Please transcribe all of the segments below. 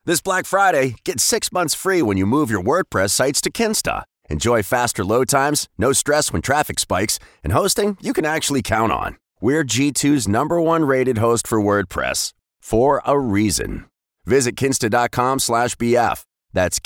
This Black Friday, get 6 months free when you move your WordPress sites to Kinsta. Enjoy faster load times, no stress when traffic spikes, and hosting you can actually count on. We're G2's #1 rated host for WordPress, for a reason. Visit kinsta.com/BF. That's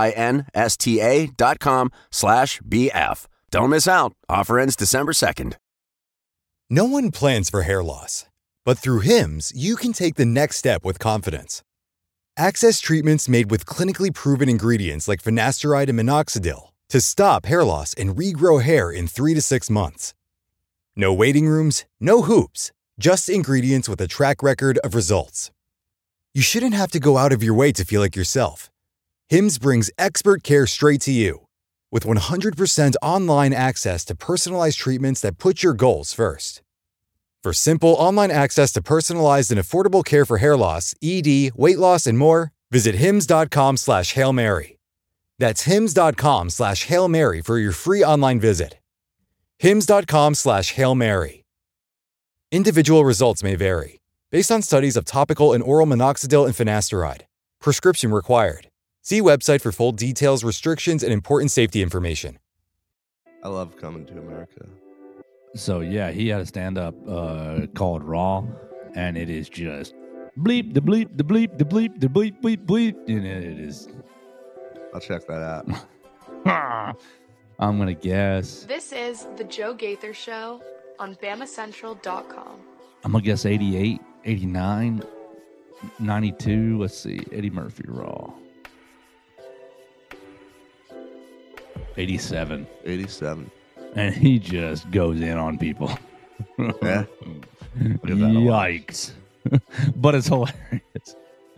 KINSTA.com/BF. Don't miss out. Offer ends December 2nd. No one plans for hair loss, but through Hims, you can take the next step with confidence. Access treatments made with clinically proven ingredients like finasteride and minoxidil to stop hair loss and regrow hair in 3 to 6 months. No waiting rooms, no hoops, just ingredients with a track record of results. You shouldn't have to go out of your way to feel like yourself. Hims brings expert care straight to you. With 100% online access to personalized treatments that put your goals first. For simple online access to personalized and affordable care for hair loss, ED, weight loss, and more, visit hims.com/Hail Mary. That's hims.com/Hail Mary for your free online visit. hims.com/Hail Mary. Individual results may vary, based on studies of topical and oral minoxidil and finasteride. Prescription required. See website for full details, restrictions, and important safety information. I love Coming to America. So, yeah, he had a stand-up called Raw, and it is just bleep, the bleep, the bleep, the bleep, the bleep, bleep, bleep, and it is... I'll check that out. I'm going to guess... This is The Joe Gaither Show on BamaCentral.com. I'm going to guess 88, 89, 92. Let's see. Eddie Murphy Raw. 87. 87. And he just goes in on people. Yeah. Yikes. But it's hilarious.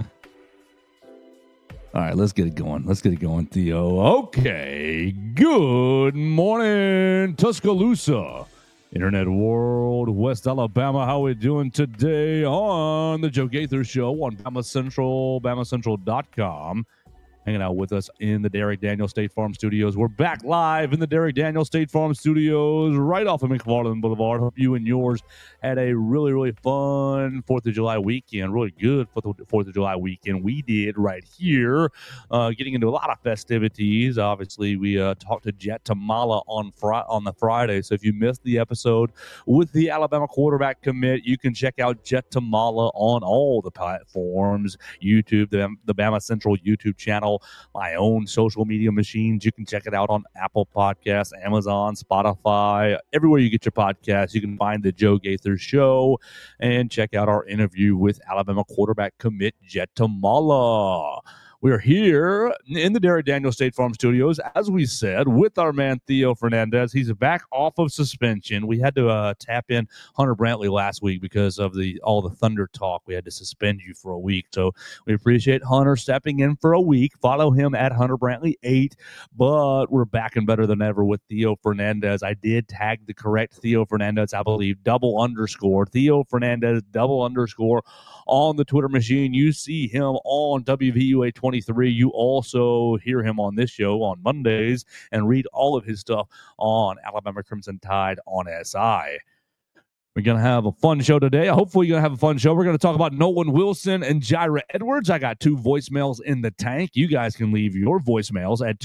All right, let's get it going. Let's get it going, Theo. Okay. Good morning, Tuscaloosa. Internet world, West Alabama. How we doing today on the Joe Gaither Show on Bama Central, BamaCentral.com. Hanging out with us in the Derek Daniel State Farm Studios. We're back live in the Derek Daniel State Farm Studios right off of McFarland Boulevard. Hope you and yours had a really, really fun 4th of July weekend. Really good 4th of July weekend. We did right here. Getting into a lot of festivities. Obviously, we talked to Jet Tamala on the Friday. So if you missed the episode with the Alabama quarterback commit, you can check out Jet Tamala on all the platforms. YouTube, the Bama Central YouTube channel. My own social media machines. You can check it out on Apple Podcasts, Amazon, Spotify, everywhere you get your podcasts. You can find the Joe Gaither Show and check out our interview with Alabama quarterback commit Jet Tamala. We're here in the Derek Daniel State Farm Studios, as we said, with our man Theo Fernandez. He's back off of suspension. We had to tap in Hunter Brantley last week because of all the Thunder talk. We had to suspend you for a week. So we appreciate Hunter stepping in for a week. Follow him at Hunter Brantley 8. But we're back and better than ever with Theo Fernandez. I did tag the correct Theo Fernandez, I believe, _. Theo Fernandez, _ on the Twitter machine. You see him on WVUA 23. You also hear him on this show on Mondays and read all of his stuff on Alabama Crimson Tide on SI. We're going to have a fun show today. Hopefully you're going to have a fun show. We're going to talk about Nolan Wilson and Jyra Edwards. I got 2 voicemails in the tank. You guys can leave your voicemails at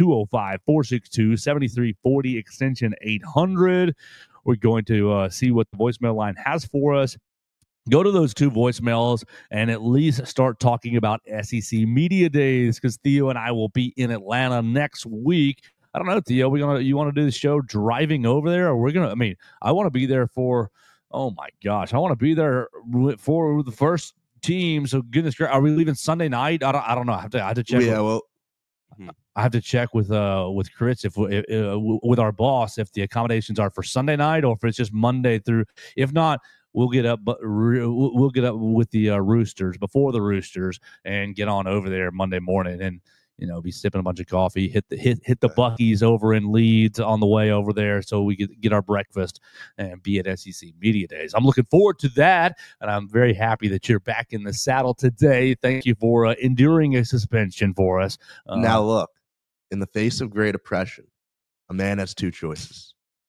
205-462-7340, extension 800. We're going to see what the voicemail line has for us. Go to those 2 voicemails and at least start talking about SEC Media Days, because Theo and I will be in Atlanta next week. I don't know, Theo, you want to do the show driving over there? Or I want to be there for, oh my gosh, I want to be there for the first team. So goodness gracious, are we leaving Sunday night? I don't know. I have to check. Yeah, I have to check with Chris if with our boss if the accommodations are for Sunday night or if it's just Monday through. If not, we'll get up with the Roosters before the Roosters and get on over there Monday morning and be sipping a bunch of coffee. Hit the Buc-ee's over in Leeds on the way over there so we get our breakfast and be at SEC Media Days. I'm looking forward to that, and I'm very happy that you're back in the saddle today. Thank you for enduring a suspension for us. Now look, in the face of great oppression, a man has 2 choices.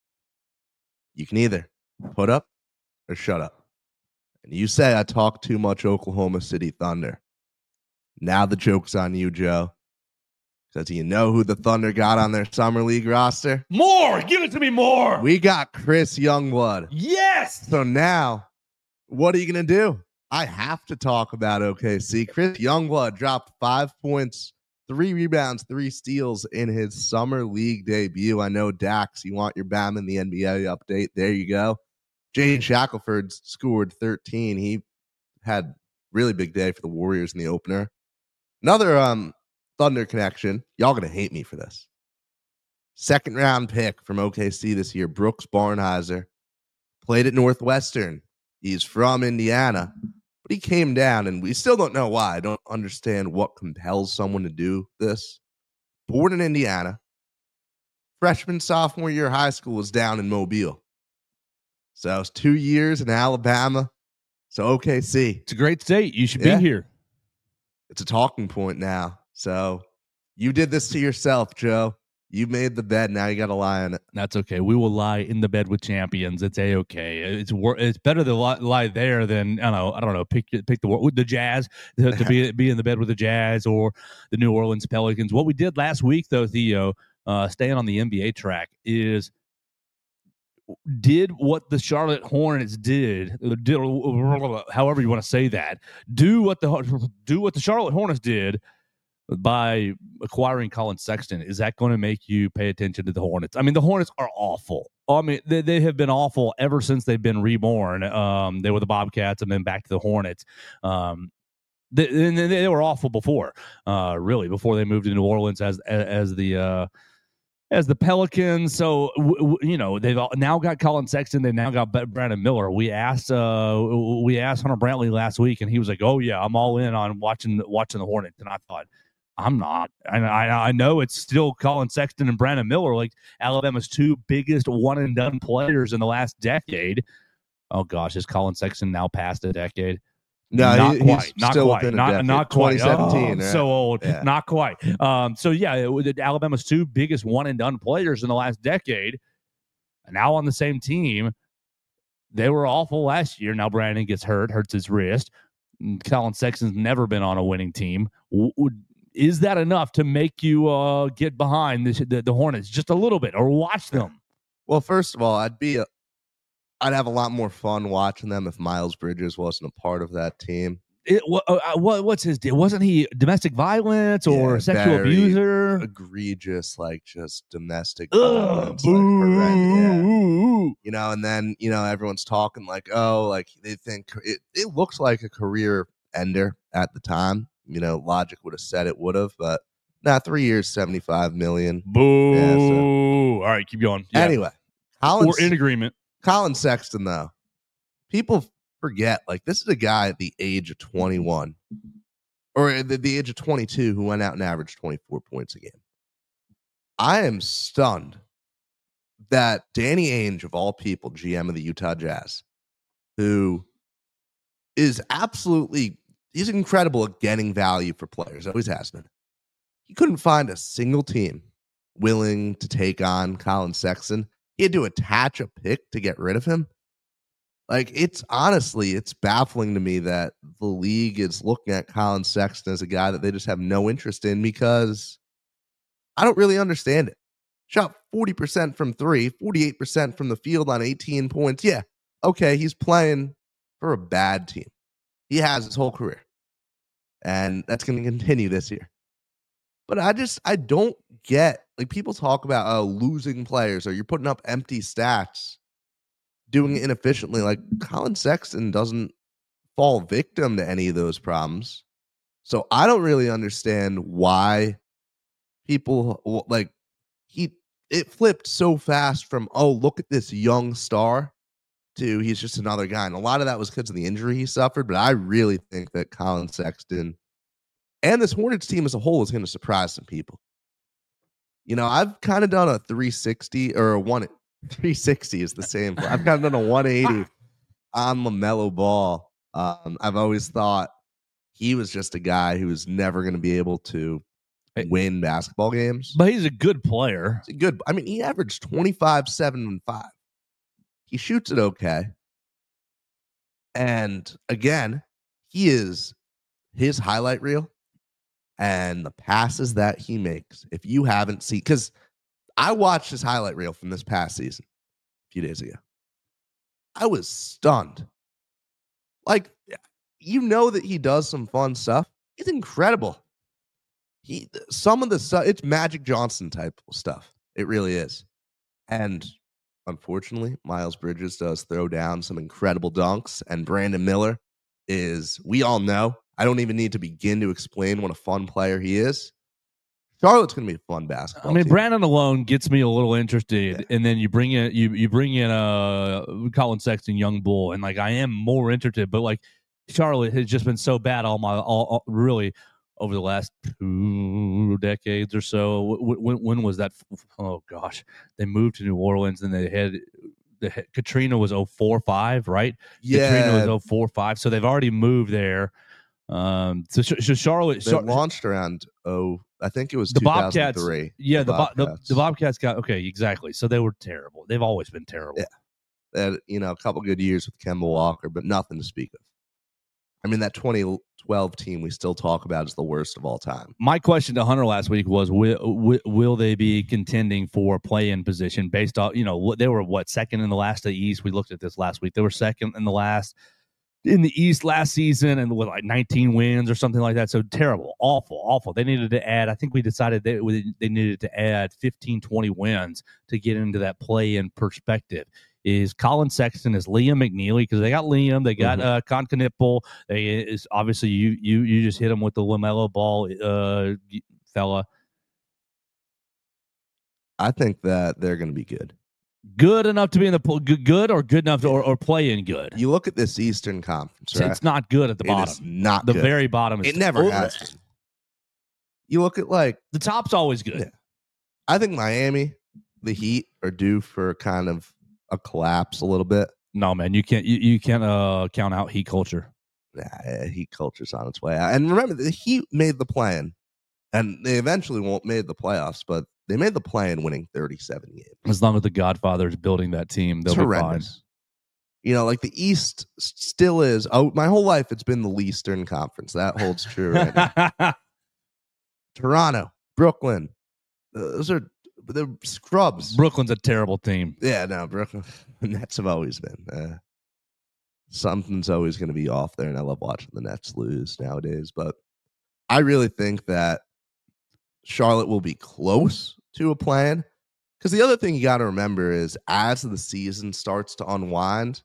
You can either put up or shut up. And you say I talk too much Oklahoma City Thunder. Now the joke's on you, Joe. Because you know who the Thunder got on their Summer League roster? More! Give it to me more! We got Chris Youngblood. Yes! So now, what are you going to do? I have to talk about OKC. Chris Youngblood dropped 5 points, 3 rebounds, 3 steals in his Summer League debut. I know, Dax, you want your Bam in the NBA update. There you go. Jane Shackelford scored 13. He had really big day for the Warriors in the opener. Another Thunder connection. Y'all going to hate me for this. Second round pick from OKC this year, Brooks Barnheiser. Played at Northwestern. He's from Indiana, but he came down, and we still don't know why. I don't understand what compels someone to do this. Born in Indiana. Freshman, sophomore year of high school was down in Mobile. So it's 2 years in Alabama. So OKC. It's a great state. You should be here. It's a talking point now. So you did this to yourself, Joe. You made the bed. Now you got to lie on it. That's okay. We will lie in the bed with champions. It's a-okay. It's better to lie there than, I don't know, pick the Jazz, to be in the bed with the Jazz or the New Orleans Pelicans. What we did last week, though, Theo, staying on the NBA track, is did what the Charlotte Hornets did, however you want to say that, do what the Charlotte Hornets did by acquiring Colin Sexton. Is that going to make you pay attention to the Hornets? I mean, the Hornets are awful. I mean, they have been awful ever since they've been reborn. They were the Bobcats and then back to the Hornets. They were awful before, really, before they moved to New Orleans as the Pelicans. So, they've now got Colin Sexton. They've now got Brandon Miller. We asked Hunter Brantley last week, and he was like, "Oh yeah, I'm all in on watching the Hornets." And I thought, I'm not. I know it's still Colin Sexton and Brandon Miller, like Alabama's 2 biggest one and done players in the last decade. Oh gosh, has Colin Sexton now past a decade? No, not quite. Not quite. 2017. Right? So old. Yeah. Not quite. Alabama's 2 biggest one and done players in the last decade, now on the same team. They were awful last year. Now Brandon gets hurts his wrist. Colin Sexton's never been on a winning team. Is that enough to make you get behind the Hornets just a little bit or watch them? Well, first of all, I'd have a lot more fun watching them if Miles Bridges wasn't a part of that team. What's his deal? Wasn't he domestic violence or sexual abuser? Egregious, just domestic violence. And then, everyone's talking they think it looks like a career ender at the time. Logic would have said it would have, but 3 years, $75 million. Boo. Yeah, all right, keep going. Yeah. Anyway, we're in agreement. Colin Sexton, though, people forget, this is a guy at the age of 21 or at the age of 22 who went out and averaged 24 points a game. I am stunned that Danny Ainge, of all people, GM of the Utah Jazz, who is he's incredible at getting value for players, always has been. He couldn't find a single team willing to take on Colin Sexton. He had to attach a pick to get rid of him. It's baffling to me that the league is looking at Colin Sexton as a guy that they just have no interest in, because I don't really understand it. Shot 40% from 3, 48% from the field on 18 points. Yeah, okay, he's playing for a bad team. He has his whole career. And that's going to continue this year. But I don't get, people talk about losing players or you're putting up empty stats, doing it inefficiently. Colin Sexton doesn't fall victim to any of those problems. So I don't really understand why people, it flipped so fast from, oh, look at this young star, to he's just another guy. And a lot of that was because of the injury he suffered. But I really think that Colin Sexton and this Hornets team as a whole is going to surprise some people. I've kind of done a 360 or a 360 is the same. I've kind of done a 180 on LaMelo Ball. I've always thought he was just a guy who was never going to be able to win basketball games. But he's a good player. He averaged 25, 7, and 5. He shoots it okay. And again, his highlight reel And the passes that he makes, if you haven't seen, because I watched his highlight reel from this past season a few days ago. I was stunned. Like, you know that he does some fun stuff. It's incredible. Some of the stuff, it's Magic Johnson type stuff. It really is. And unfortunately, Miles Bridges does throw down some incredible dunks, and Brandon Miller is, we all know, I don't even need to begin to explain what a fun player he is. Charlotte's going to be a fun basketball team. Brandon alone gets me a little interested, and then you bring in Colin Sexton, young bull, and like I am more interested. But like Charlotte has just been so bad all really over the last 2 decades or so. When was that? Oh gosh, they moved to New Orleans, and they had Katrina was 04-05, right? Yeah, Katrina was 04-05, so they've already moved there. So Charlotte they launched around I think it was the 2003. Bobcats. Yeah, the Bobcats got exactly. So they were terrible. They've always been terrible. Yeah, they had a couple good years with Kemba Walker, but nothing to speak of. I mean, that 2012 team we still talk about is the worst of all time. My question to Hunter last week was, will they be contending for play-in position based off, they were second in the last of the East. We looked at this last week. They were second in the East last season and with like 19 wins or something like that. So terrible, awful. They needed to add, I think we decided they needed to add 15, 20 wins to get into that play-in perspective. Is Colin Sexton, is Liam McNeely, because they got Liam, they got Con Knipple. Is obviously you just hit him with the LaMelo Ball fella. I think that they're going to be good. Good enough to be in the good or good enough to or play in good. You look at this Eastern Conference, right? It's not good at the bottom. It's not the good. Very bottom. It never has been. You look at the top's always good. Yeah. I think Miami, the Heat are due for kind of a collapse a little bit. No, man, you can't count out Heat culture. Nah, Heat culture's on its way out. And remember, the Heat made the play-in, and they eventually made the playoffs, but they made the play-in winning 37 games. As long as the Godfather's building that team, they'll be fine. Like the East still is. Oh, my whole life it's been the Eastern Conference. That holds true right now. Toronto, Brooklyn, those are the scrubs. Brooklyn's a terrible team. Yeah, no, Brooklyn. The Nets have always been. Something's always going to be off there, and I love watching the Nets lose nowadays. But I really think that Charlotte will be close to a plan. Because the other thing you got to remember is as the season starts to unwind,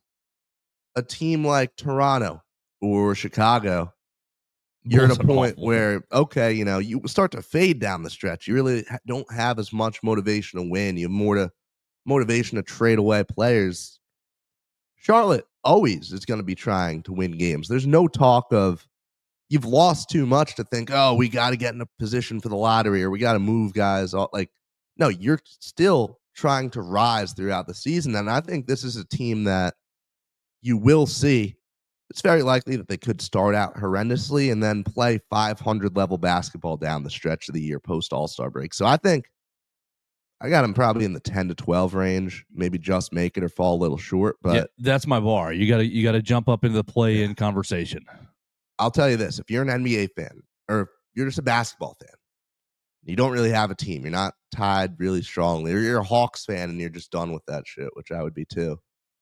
a team like Toronto or Chicago, you're at a point where, okay, you start to fade down the stretch. You really don't have as much motivation to win. You have more motivation to trade away players. Charlotte always is going to be trying to win games. There's no talk of you've lost too much to think, oh, we got to get in a position for the lottery or we got to move guys. No, you're still trying to rise throughout the season. And I think this is a team that you will see. It's very likely that they could start out horrendously and then play 500 level basketball down the stretch of the year post All-Star break. So I think I got them probably in the 10 to 12 range, maybe just make it or fall a little short. But yeah, that's my bar. You got to jump up into the play-in conversation. I'll tell you this. If you're an NBA fan or if you're just a basketball fan, you don't really have a team. You're not tied really strongly. Or you're a Hawks fan and you're just done with that shit, which I would be too.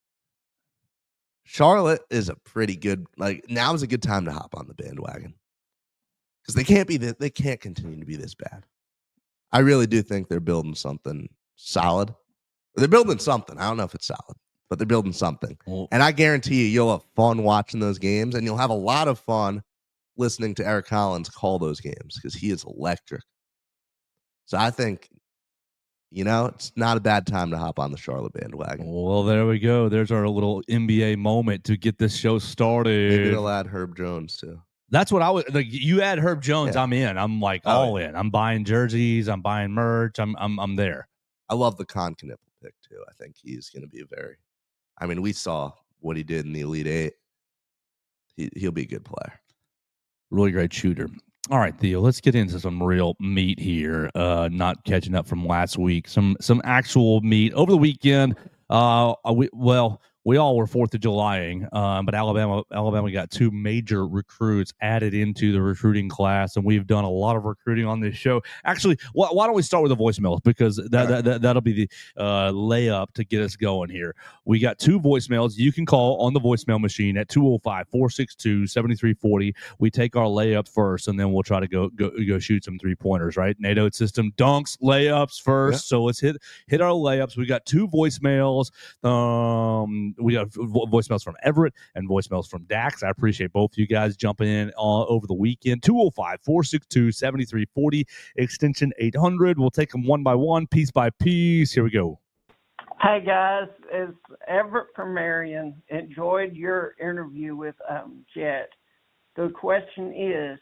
Charlotte is a pretty good, now is a good time to hop on the bandwagon. Because they can't continue to be this bad. I really do think they're building something solid. They're building something. I don't know if it's solid, but they're building something. And I guarantee you'll have fun watching those games, and you'll have a lot of fun listening to Eric Collins call those games because he is electric. So I think, it's not a bad time to hop on the Charlotte bandwagon. Well, there we go. There's our little NBA moment to get this show started. Maybe they'll add Herb Jones, too. That's what I would like. You add Herb Jones, yeah. I'm in. I'm all in. I'm buying jerseys. I'm buying merch. I'm there. I love the Con Knipple pick, too. I think he's going to be we saw what he did in the Elite Eight. He'll be a good player. Really great shooter. All right, Theo, let's get into some real meat here. Not catching up from last week. Some actual meat. Over the weekend, we all were 4th of Julying, but Alabama got 2 major recruits added into the recruiting class, and we've done a lot of recruiting on this show. Actually, why don't we start with the voicemails, because that'll be the layup to get us going here. We got 2 voicemails. You can call on the voicemail machine at 205-462-7340. We take our layup first, and then we'll try to go shoot some 3-pointers, right? NATO system dunks, layups first. So let's hit our layups. We got 2 voicemails. We got voicemails from Everett and voicemails from Dax. I appreciate both of you guys jumping in over the weekend. 205-462-7340, extension 800. We'll take them one by one, piece by piece. Here we go. Hey, guys. It's Everett from Marion. Enjoyed your interview with Jet. The question is,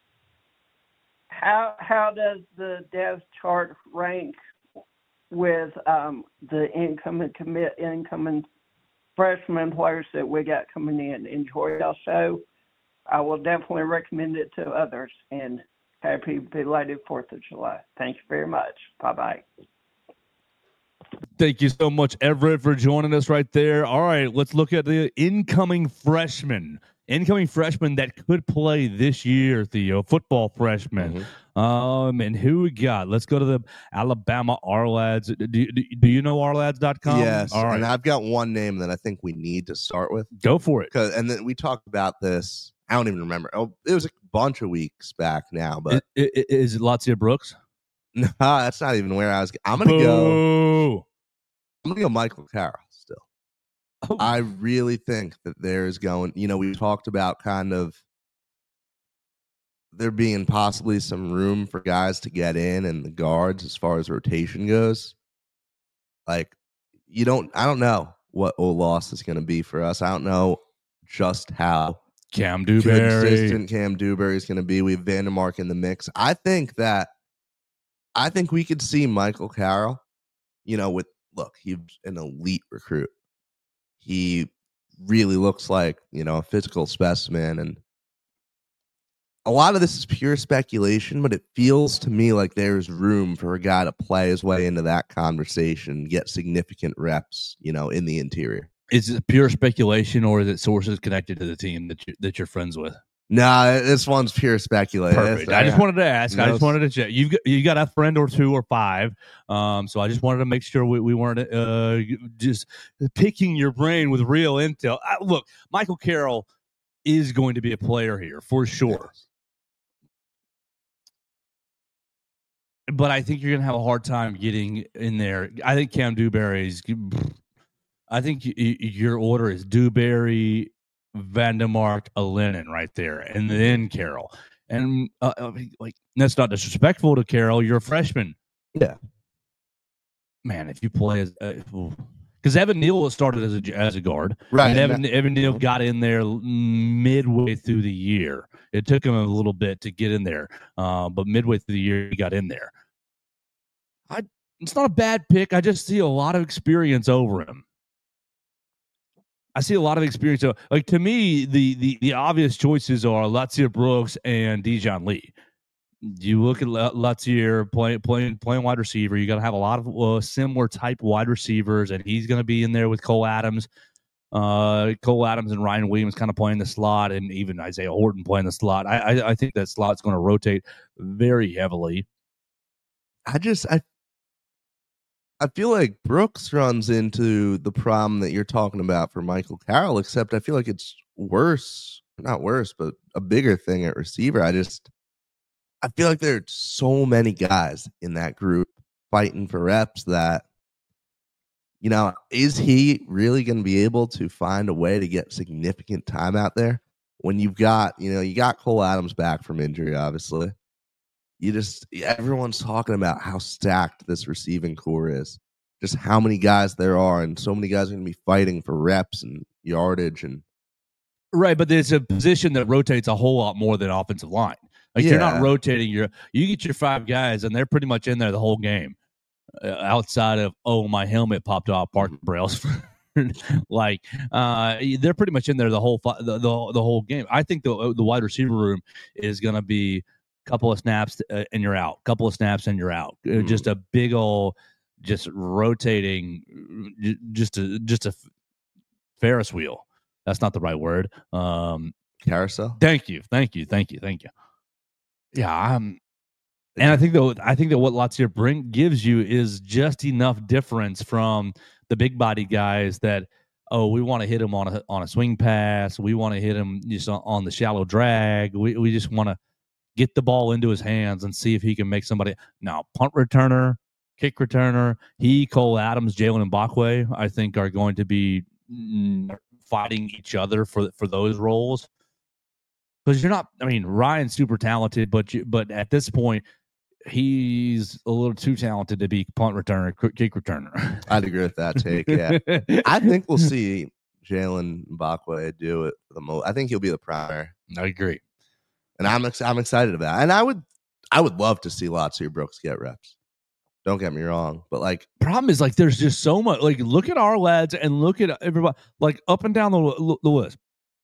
how does the depth chart rank with the incoming freshman players that we got coming in? Enjoy our show. I will definitely recommend it to others, and happy belated 4th of July. Thank you very much. Bye-bye. Thank you so much, Everett, for joining us right there. All right, let's look at the incoming freshmen that could play this year, Theo, football freshmen. And who we got? Let's go to the Alabama Ourlads. Do you know ourlads.com? Yes. All right. And I've got one name that I think we need to start with. Go for it. And then we talked about this. I don't even remember. Oh, it was a bunch of weeks back now. But is it Latia Brooks? No, that's not even where I was. I'm gonna go Michael Carroll still. Oh. I really think that there's going, we talked about kind of there being possibly some room for guys to get in and the guards as far as rotation goes. Like, I don't know what loss is going to be for us. I don't know just how Cam Dewberry. consistent Cam Dewberry is going to be. We have Vandermark in the mix. I think we could see Michael Carroll, he's an elite recruit. He really looks like, a physical specimen. And a lot of this is pure speculation, but it feels to me like there's room for a guy to play his way into that conversation, get significant reps, in the interior. Is it pure speculation, or is it sources connected to the team that you're friends with? No, this one's pure speculation. Perfect. I just wanted to ask. I just wanted to check. You got a friend or 2 or 5, so I just wanted to make sure we weren't just picking your brain with real intel. Look, Michael Carroll is going to be a player here for sure, but I think you're going to have a hard time getting in there. I think Cam Dewberry's. I think your order is Dewberry, Vandermark, Lennon right there, and then Carroll. And that's not disrespectful to Carroll. You're a freshman. Yeah, man. If you play as because Evan Neal started as a guard, right? And Evan Neal got in there midway through the year. It took him a little bit to get in there, but midway through the year he got in there. It's not a bad pick. I just see a lot of experience over him. I see a lot of experience. Like, to me, the obvious choices are Latia Brooks and Dijon Lee. You look at Latia playing wide receiver. You got to have a lot of similar type wide receivers, and he's going to be in there with Cole Adams and Ryan Williams kind of playing the slot, and even Isaiah Horton playing the slot. I think that slot's going to rotate very heavily. I feel like Brooks runs into the problem that you're talking about for Michael Carroll, except I feel like it's worse. Not worse, but a bigger thing at receiver. I feel like there are so many guys in that group fighting for reps that, is he really going to be able to find a way to get significant time out there when you got Cole Adams back from injury, obviously. Everyone's talking about how stacked this receiving core is, just how many guys there are, and so many guys are going to be fighting for reps and yardage. And right, but there's a position that rotates a whole lot more than offensive line. Like, you're not rotating you get your 5 guys, and they're pretty much in there the whole game, outside of, my helmet popped off, Parker Brailsford. They're pretty much in there the whole game. I think the wide receiver room is going to be couple of snaps and you're out. Couple of snaps and you're out. Just a big old, just rotating, just a Ferris wheel. That's not the right word. Carousel. Thank you. Yeah, and I think that what Latsier gives you is just enough difference from the big body guys that we want to hit him on a swing pass, we want to hit him just on the shallow drag, we just want to get the ball into his hands and see if he can make somebody. Now, punt returner, kick returner, Cole Adams, Jalen Mbakwe, I think are going to be fighting each other for those roles. Because you're not, I mean, Ryan's super talented, but at this point, he's a little too talented to be punt returner, kick returner. I'd agree with that take. Yeah, I think we'll see Jalen Mbakwe do it for the most. I think he'll be the primary. I agree, and I'm excited about it. And I would love to see Latsier Brooks get reps. Don't get me wrong, but like, problem is like there's just so much. Like, look at our lads and look at everybody, like up and down the list.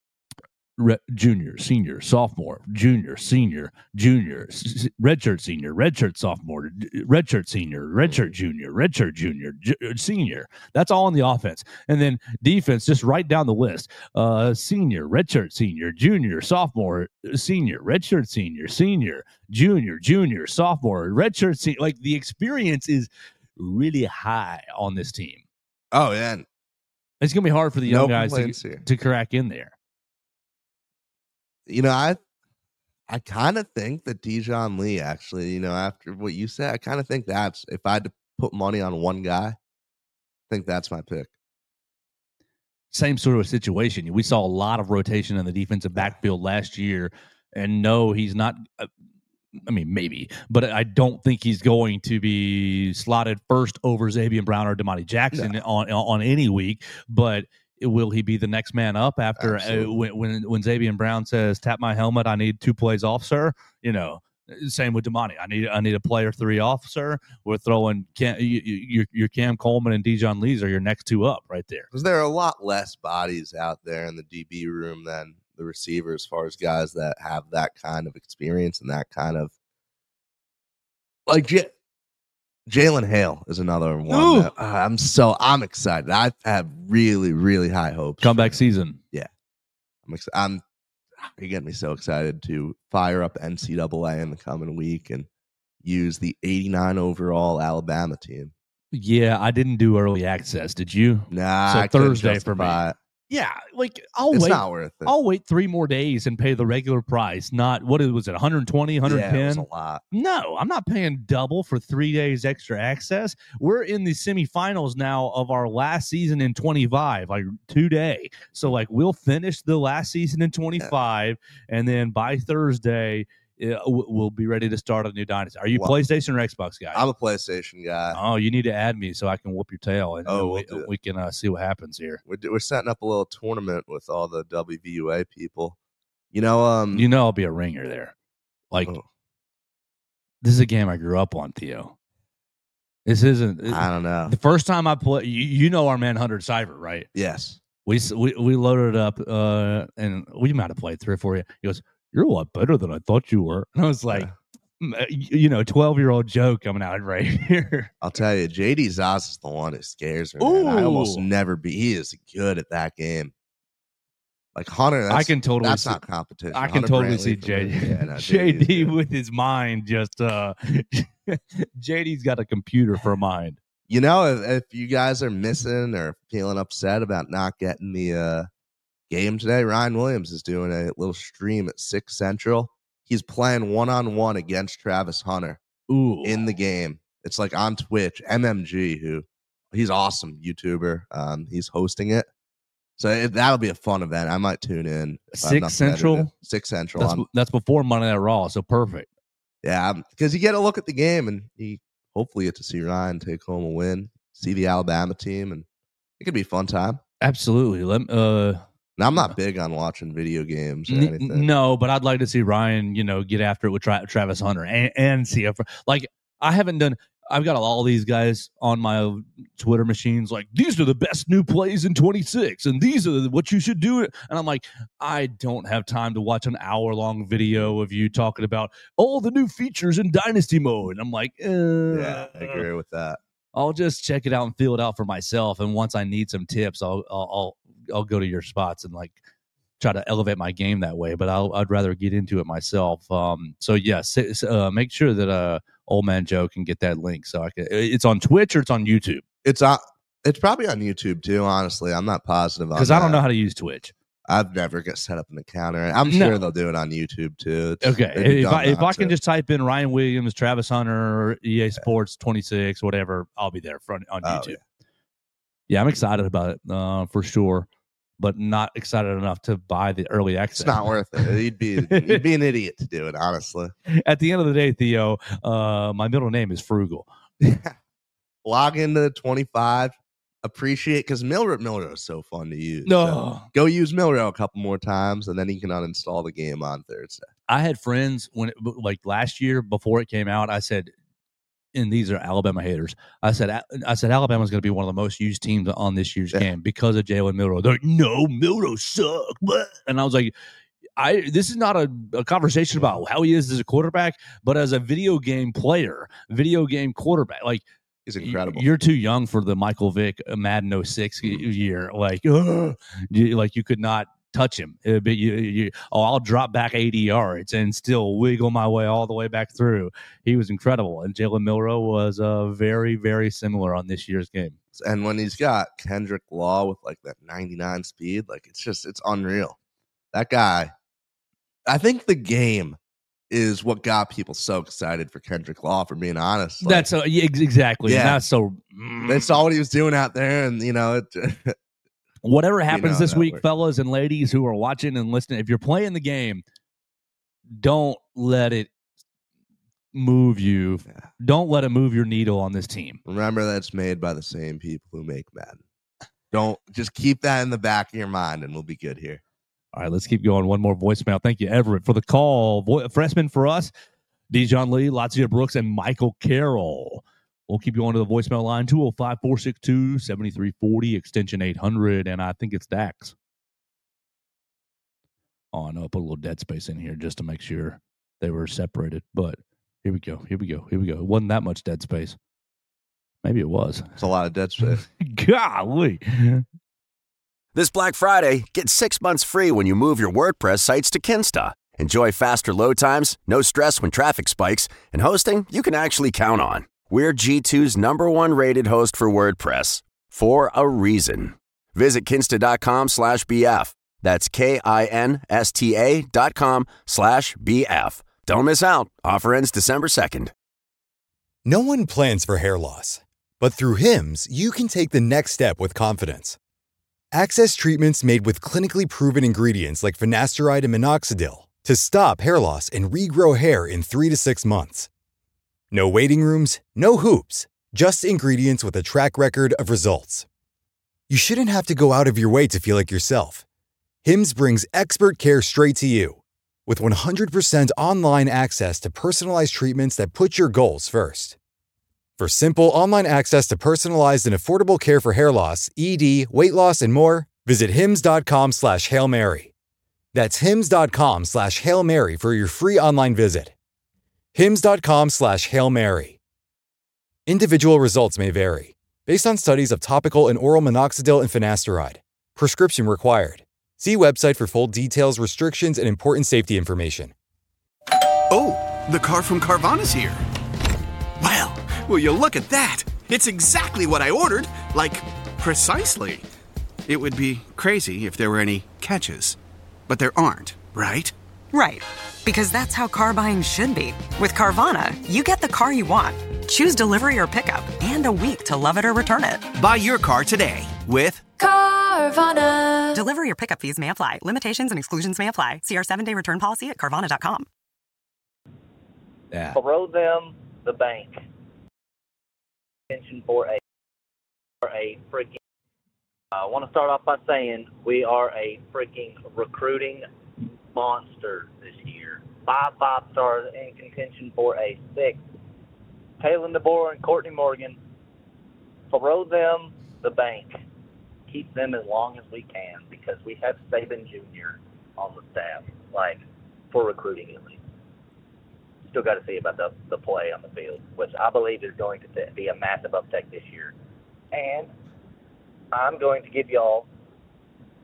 Junior, senior, sophomore, junior, senior, junior, redshirt senior, redshirt sophomore, redshirt senior, redshirt junior, redshirt junior, senior. That's all on the offense. And then defense, just right down the list. Senior, redshirt senior, junior, sophomore, senior, redshirt senior, senior, junior, sophomore, redshirt senior. Like, the experience is really high on this team. Oh, yeah. It's going to be hard for the young guys to crack in there. You know, I kind of think that Dijon Lee, actually, you know, after what you said, I kind of think that's, if I had to put money on one guy, I think that's my pick. Same sort of situation. We saw a lot of rotation in the defensive backfield last year, and no, he's not. I mean, maybe, but I don't think he's going to be slotted first over Xavier Brown or Damani Jackson on any week, but will he be the next man up after when Xavier Brown says, "Tap my helmet, I need 2 plays off, sir"? You know, same with Damani. I need a player 3 off, sir. We're throwing your Cam Coleman and Dijon Lees are your next 2 up right there. Because there are a lot less bodies out there in the DB room than the receiver, as far as guys that have that kind of experience and that kind of, like, Jalen Hale is another one. That, I'm excited. I have really, really high hopes. Comeback season. Yeah. You're getting me so excited to fire up NCAA in the coming week and use the 89 overall Alabama team. Yeah, I didn't do early access. Did you? Nah. So Thursday for me. Yeah, like it's not worth it. I'll wait 3 more days and pay the regular price. Not what was it, 120, 110? Yeah, it was a lot. No, I'm not paying double for 3 days extra access. We're in the semifinals now of our last season in 25, like today. So like we'll finish the last season in 25, and then by Thursday we'll be ready to start a new dynasty. Are you PlayStation or Xbox guy? I'm a PlayStation guy. Oh, you need to add me so I can whoop your tail, and we can see what happens here. We're setting up a little tournament with all the WVUA people. You know I'll be a ringer there. Like, this is a game I grew up on, Theo. This isn't. I don't know. The first time I play, you know our man Hunter Cyber, right? Yes. We loaded up, and we might have played 3 or 4. He goes, "You're a lot better than I thought you were." And I was like, 12-year-old Joe coming out right here. I'll tell you, JD Zaz is the one who scares me. I almost never beat. He is good at that game. Like Hunter, that's not competition. I can totally see JD with his mind just JD's got a computer for a mind. You know, if you guys are missing or feeling upset about not getting the game today, Ryan Williams is doing a little stream at 6 Central. He's playing 1-on-1 against Travis Hunter in the game. It's like on Twitch. MMG, he's awesome YouTuber. He's hosting it. So that'll be a fun event. I might tune in. 6 Central? 6 Central. That's before Monday Night Raw, so perfect. Yeah, because you get a look at the game, and you hopefully get to see Ryan take home a win, see the Alabama team, and it could be a fun time. Absolutely. Now, I'm not big on watching video games or anything. No, but I'd like to see Ryan, get after it with Travis Hunter and see if, like, I've got all these guys on my Twitter machines like, these are the best new plays in 26, and these are what you should do. And I'm like, I don't have time to watch an hour-long video of you talking about all the new features in Dynasty mode. And I'm like, yeah, I agree with that. I'll just check it out and feel it out for myself. And once I need some tips, I'll I'll go to your spots and like try to elevate my game that way. But I'd rather get into it myself. So yes, make sure that Old Man Joe can get that link. So it's on Twitch or it's on YouTube. It's probably on YouTube too. Honestly, I'm not positive on because I don't know how to use Twitch. I've never got set up an account. I'm sure they'll do it on YouTube too. Okay, if I can just type in Ryan Williams, Travis Hunter, EA Sports 26, whatever, I'll be there on YouTube. Yeah, I'm excited about it for sure, but not excited enough to buy the early access. It's not worth it. You'd be an idiot to do it, honestly. At the end of the day, Theo, my middle name is Frugal. Log into 25. Appreciate, because Milrow is so fun to use. No, so go use Milrow a couple more times, and then you can uninstall the game on Thursday. I had friends like last year before it came out. I said, and these are Alabama haters. I said Alabama's going to be one of the most used teams on this year's game because of Jalen Milrow. They're like, no, Milrow sucks. And I was like, this is not a conversation about how he is as a quarterback, but as a video game player, video game quarterback, like. He's incredible. You're too young for the Michael Vick Madden 06 year. Like you could not touch him. I'll drop back 80 yards and still wiggle my way all the way back through. He was incredible. And Jalen Milrow was very, very similar on this year's game. And when he's got Kendrick Law with like that 99 speed, like it's unreal. That guy, I think the game is what got people so excited for Kendrick Law, for being honest. Like, that's exactly. Yeah. That's so. That's all he was doing out there. And, whatever happens this week, fellas and ladies who are watching and listening, if you're playing the game, don't let it move you. Yeah. Don't let it move your needle on this team. Remember that it's made by the same people who make Madden. Don't just keep that in the back of your mind and we'll be good here. All right, let's keep going. One more voicemail. Thank you, Everett, for the call. Freshman for us, Dijon Lee, Lazia Brooks, and Michael Carroll. We'll keep going to the voicemail line, 205-462-7340, extension 800, and I think it's Dax. Oh, no, put a little dead space in here just to make sure they were separated. But here we go. It wasn't that much dead space. Maybe it was. It's a lot of dead space. Golly. This Black Friday, get 6 months free when you move your WordPress sites to Kinsta. Enjoy faster load times, no stress when traffic spikes, and hosting you can actually count on. We're G2's #1 rated host for WordPress, for a reason. Visit kinsta.com/BF. That's KINSTA.com/BF. Don't miss out. Offer ends December 2nd. No one plans for hair loss, but through Hims, you can take the next step with confidence. Access treatments made with clinically proven ingredients like finasteride and minoxidil to stop hair loss and regrow hair in 3 to 6 months. No waiting rooms, no hoops, just ingredients with a track record of results. You shouldn't have to go out of your way to feel like yourself. Hims brings expert care straight to you. With 100% online access to personalized treatments that put your goals first. For simple online access to personalized and affordable care for hair loss, ED, weight loss, and more, visit hims.com/Hail Mary. That's hims.com/Hail Mary for your free online visit. hims.com/Hail Mary. Individual results may vary, based on studies of topical and oral minoxidil and finasteride. Prescription required. See website for full details, restrictions, and important safety information. Oh, the car from Carvana's here. Well, will you look at that? It's exactly what I ordered. Like, precisely. It would be crazy if there were any catches. But there aren't, right? Right. Because that's how car buying should be. With Carvana, you get the car you want. Choose delivery or pickup, and a week to love it or return it. Buy your car today with Carvana. Delivery or pickup fees may apply. Limitations and exclusions may apply. See our 7-day return policy at Carvana.com. Yeah. Throw them the bank. Attention for a freaking. I want to start off by saying we are a freaking recruiting monster this year. 5 5-stars in contention for a 6th. Taylor DeBoer and Courtney Morgan. Throw them the bank. Keep them as long as we can because we have Saban Jr. on the staff, like, for recruiting at least. Still got to see about the play on the field, which I believe is going to be a massive uptake this year. And I'm going to give y'all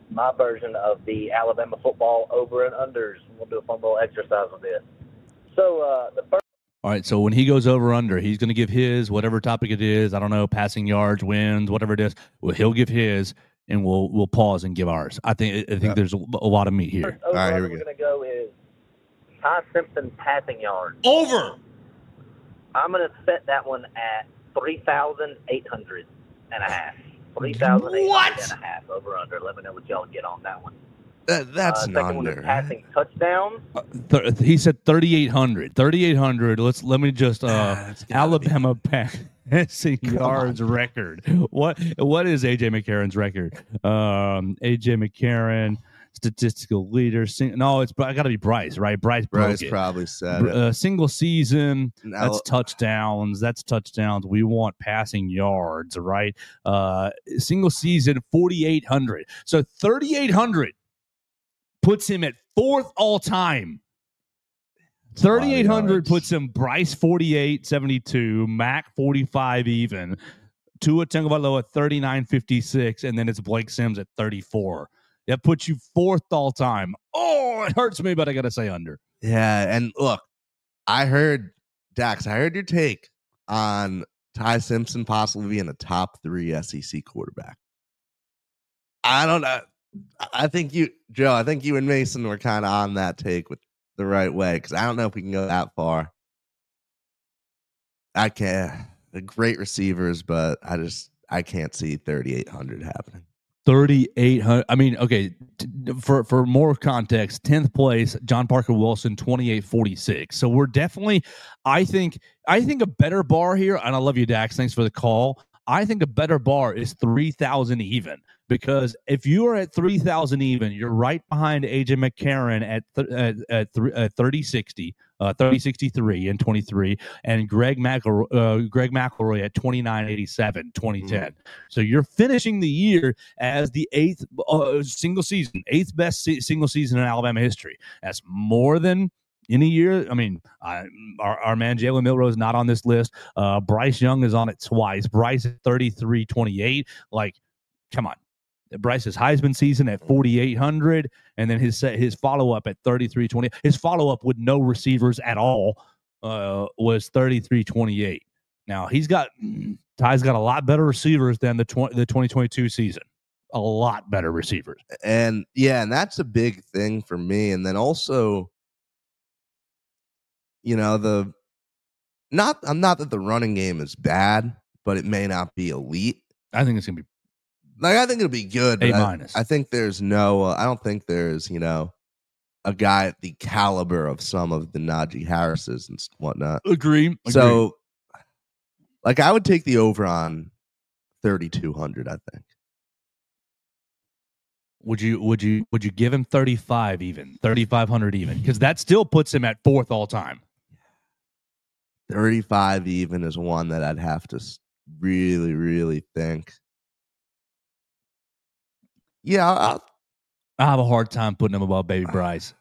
my version of the Alabama football over and unders. We'll do a fun little exercise with this. So the first. All right, so when he goes over under, he's going to give his, whatever topic it is. I don't know, passing yards, wins, whatever it is. Well, he'll give his, and we'll pause and give ours. I think there's a lot of meat here. All right, here we go. We're going to go is Ty Simpson passing yards. Over. I'm going to set that one at 3,800 and a half. 3,800 and a half over under. Let me know what y'all get on that one. That's an second under. One is passing touchdowns. He said 3,800. 3,800. Let me just Alabama passing yards record. What is AJ McCarron's record? AJ McCarron, statistical leader. No, it's got to be Bryce, right? Bryce probably said it. Single season. That's touchdowns. That's touchdowns. We want passing yards, right? Single season 4,800. So 3,800. Puts him at 4th all time. 3,800 puts him Bryce 48.72, Mac 45 even, Tua Tagovailoa at 39.56, and then it's Blake Sims at 34. That puts you 4th all time. Oh, it hurts me, but I got to say under. Yeah, and look, I heard your take on Ty Simpson possibly being a top 3 SEC quarterback. I don't know. I think you and Mason were kind of on that take with the right way, because I don't know if we can go that far. I can't. Great receivers, but I can't see 3,800 happening. 3,800. I mean, okay, for more context, 10th place, John Parker Wilson, 28.46. So we're definitely, I think a better bar here, and I love you, Dax. Thanks for the call. I think a better bar is 3,000 even, because if you are at 3,000 even, you're right behind AJ McCarron at 30.60, 30.63 in 23, and Greg McElroy at 29.87, 2010. So you're finishing the year as the 8th best single season in Alabama history. That's more than any year. I mean, our man Jalen Milroe is not on this list. Bryce Young is on it twice. Bryce at 33.28. Like, come on. Bryce's Heisman season at 4,800, and then his follow-up at 33.20. His follow-up with no receivers at all was 33.28. Now, Ty's got a lot better receivers than the 2022 season. A lot better receivers. And that's a big thing for me. And then also, not that the running game is bad, but it may not be elite. I think it's gonna be I think it'll be good. A-. I think there's I don't think there's a guy at the caliber of some of the Najee Harrises and whatnot. Agree. So, I would take the over on 3,200. I think. Would you give him 35 even, 3,500 even? Because that still puts him at 4th all time. 35 even is one that I'd have to really, really think. Yeah, I have a hard time putting him above Baby Bryce.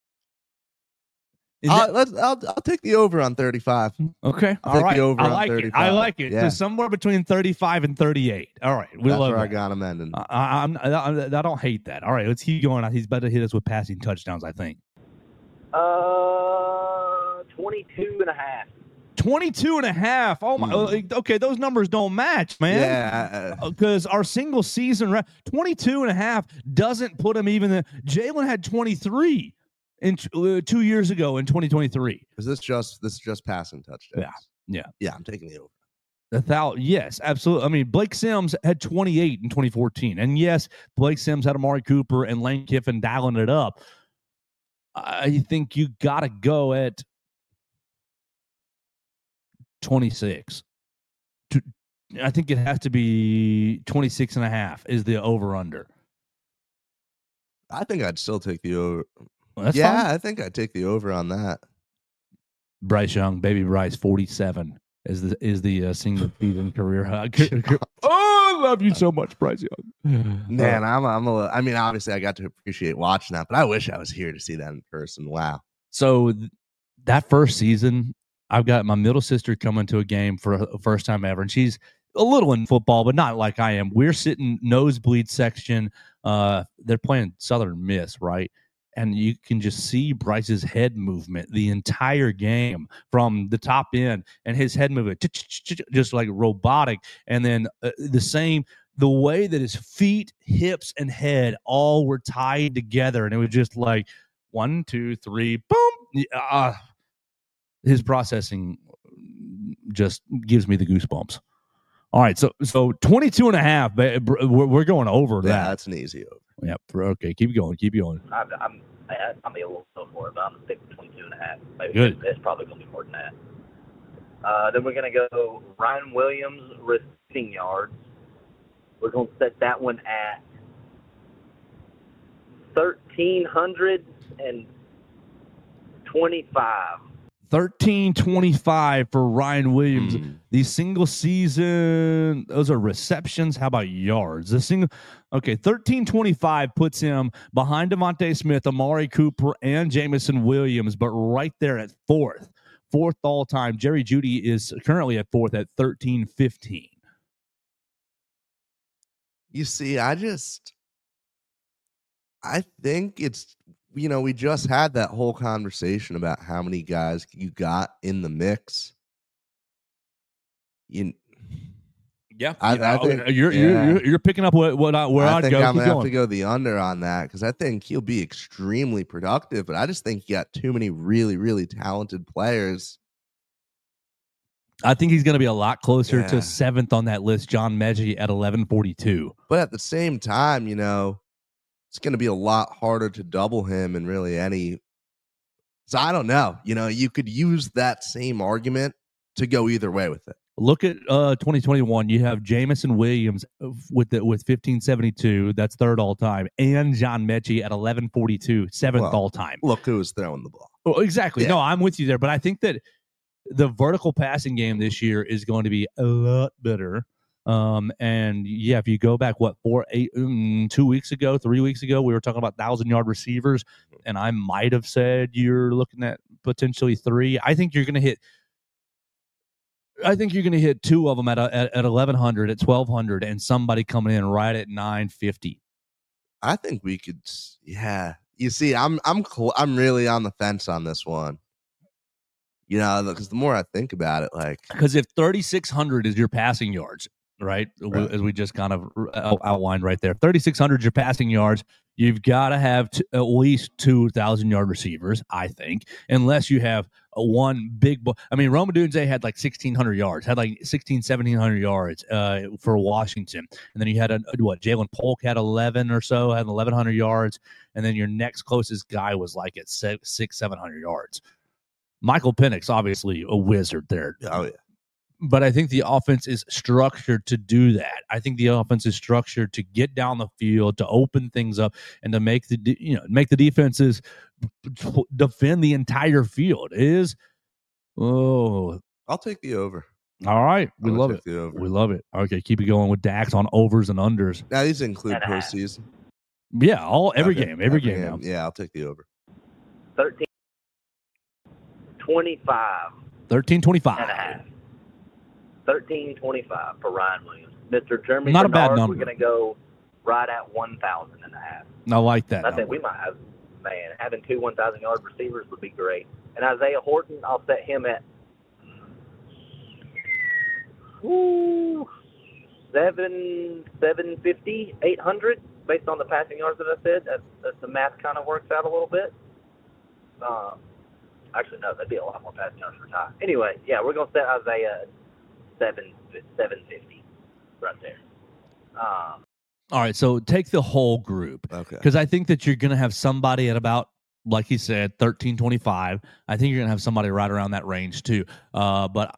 I'll take the over on 35. Okay, all right. I like it. Yeah. So somewhere between 35 and 38. All right, that's where I got him ending. I don't hate that. All right, let's keep going. He's better to hit us with passing touchdowns, I think. 22 and a half. 22 and a half. Oh my. Okay, those numbers don't match, man. Yeah. Because our single season 22 and a half doesn't put him even. Jalen had 23 in 2 years ago in 2023. Is this just passing touchdowns? Yeah. I'm taking the over. Yes, absolutely. I mean, Blake Sims had 28 in 2014, and yes, Blake Sims had Amari Cooper and Lane Kiffin dialing it up. I think you got to go at 26. I think it has to be 26 and a half is the over-under. I think I'd still take the over. Well, that's fine. I think I'd take the over on that. Bryce Young, Baby Bryce, 47 is the single season career high. Oh, I love you so much, Bryce Young. Man, I mean, obviously I got to appreciate watching that, but I wish I was here to see that in person. Wow. So that first season, I've got my middle sister coming to a game for the first time ever, and she's a little in football, but not like I am. We're sitting nosebleed section. They're playing Southern Miss, right? And you can just see Bryce's head movement the entire game from the top end, and his head movement just like robotic. And then the way that his feet, hips, and head all were tied together, and it was just like 1, 2, 3, boom. His processing just gives me the goosebumps. All right, so 22 and a half, we're going over that. Yeah, that's an easy over. Yeah, okay, keep going. I'm be a little slow for it, but I'm going to stick with 22 and a half. Maybe Good. It's probably going to be more than that. Then we're going to go Ryan Williams receiving yards. We're going to set that one at 1,325. 1,325 for Ryan Williams. The single season, those are receptions. How about yards? 1,325 puts him behind DeVonta Smith, Amari Cooper, and Jameson Williams, but right there at fourth all time. Jerry Jeudy is currently at fourth at 1,315. You see, I think it's, we just had that whole conversation about how many guys you got in the mix. I think you're picking up where I'd go. I'm gonna have to go the under on that because I think he'll be extremely productive. But I just think you got too many really, really talented players. I think he's going to be a lot closer to seventh on that list. John Mechie at 1142. But at the same time, it's going to be a lot harder to double him in really any. So I don't know. You could use that same argument to go either way with it. Look at 2021. You have Jameson Williams with 1572. That's third all time, and John Mechie at 1142, seventh all time. Look who was throwing the ball. Oh, exactly. Yeah. No, I'm with you there, but I think that the vertical passing game this year is going to be a lot better. And if you go back, 3 weeks ago, we were talking about 1,000-yard receivers, and I might have said you're looking at potentially 3. I think you're going to hit 2 of them at 1,100, at 1,200, and somebody coming in right at 950. I think we could. Yeah, you see, I'm really on the fence on this one. Because the more I think about it, because if 3,600 is your passing yards, right, as we just kind of outlined right there, 3,600 is your passing yards, you've got to have at least 2,000-yard receivers, I think, unless you have one big Rome Odunze had 1,600 yards, had 1,700 yards for Washington. And then you had Jalen Polk had 11 or so, had 1,100 yards. And then your next closest guy was at 600-700 yards. Michael Penix, obviously a wizard there. Oh, yeah. But I think the offense is structured to do that. I think the offense is structured to get down the field, to open things up, and to make the defenses defend the entire field. I'll take the over. All right, we love it. We love it. Okay, keep it going with Dax on overs and unders. Now these include postseason. Yeah, every game now. Yeah, I'll take the over. 1325. 1325. And a half. 1325 for Ryan Williams. Mr. Jeremy Not Bernard, a bad number. We're going to go right at 1,000 and a half. I like that. I think we might have, having 2 1,000-yard receivers would be great. And Isaiah Horton, I'll set him at 750, 800, based on the passing yards that I said. That's the math kind of works out a little bit. Actually, no, that'd be a lot more passing yards for Ty. Anyway, we're going to set Isaiah at 750 right there. All right, so take the whole group. Okay. Because I think that you're going to have somebody at about, like he said, 1325. I think you're going to have somebody right around that range too. But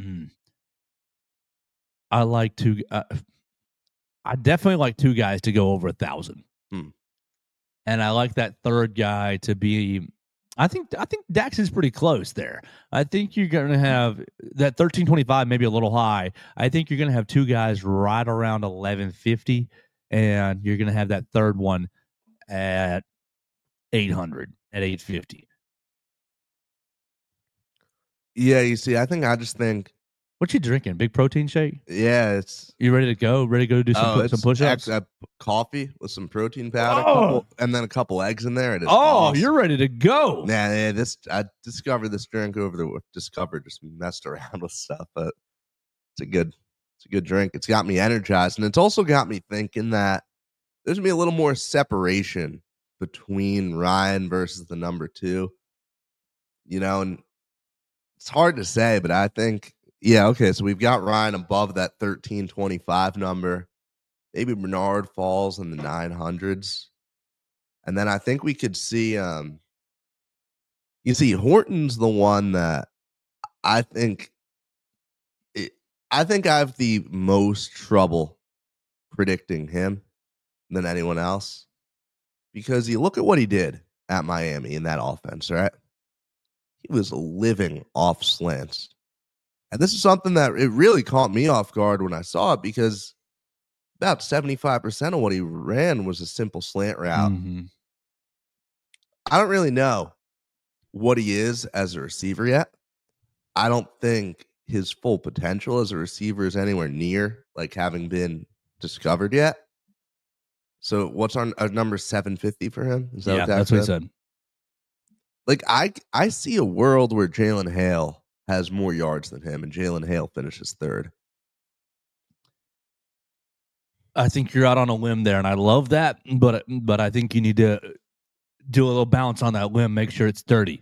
I like to. I definitely like 2 guys to go over 1,000, and I like that third guy to be. I think Dax is pretty close there. I think you're going to have that 1325, maybe a little high. I think you're going to have 2 guys right around 1150, and you're going to have that third one at 800, at 850. Yeah, you see, I just think What you drinking? Big protein shake? Yeah, it's You ready to go? Ready to go do some push-ups? Coffee with some protein powder, and then a couple eggs in there. It is awesome. You're ready to go. Yeah, I discovered this drink just messed around with stuff, but it's a good drink. It's got me energized, and it's also got me thinking that there's gonna be a little more separation between Ryan versus the number 2. And it's hard to say, but I think, so we've got Ryan above that 1325 number. Maybe Bernard falls in the 900s. And then I think we could see, Horton's the one that I think I have the most trouble predicting him than anyone else, because you look at what he did at Miami in that offense, right? He was living off slants. And this is something that it really caught me off guard when I saw it, because about 75% of what he ran was a simple slant route. Mm-hmm. I don't really know what he is as a receiver yet. I don't think his full potential as a receiver is anywhere near like having been discovered yet. So what's our number 750 for him? Is that that's what he said. Like I see a world where Jalen Hale has more yards than him, and Jalen Hale finishes 3rd. I think you're out on a limb there, and I love that, but I think you need to do a little bounce on that limb, make sure it's dirty.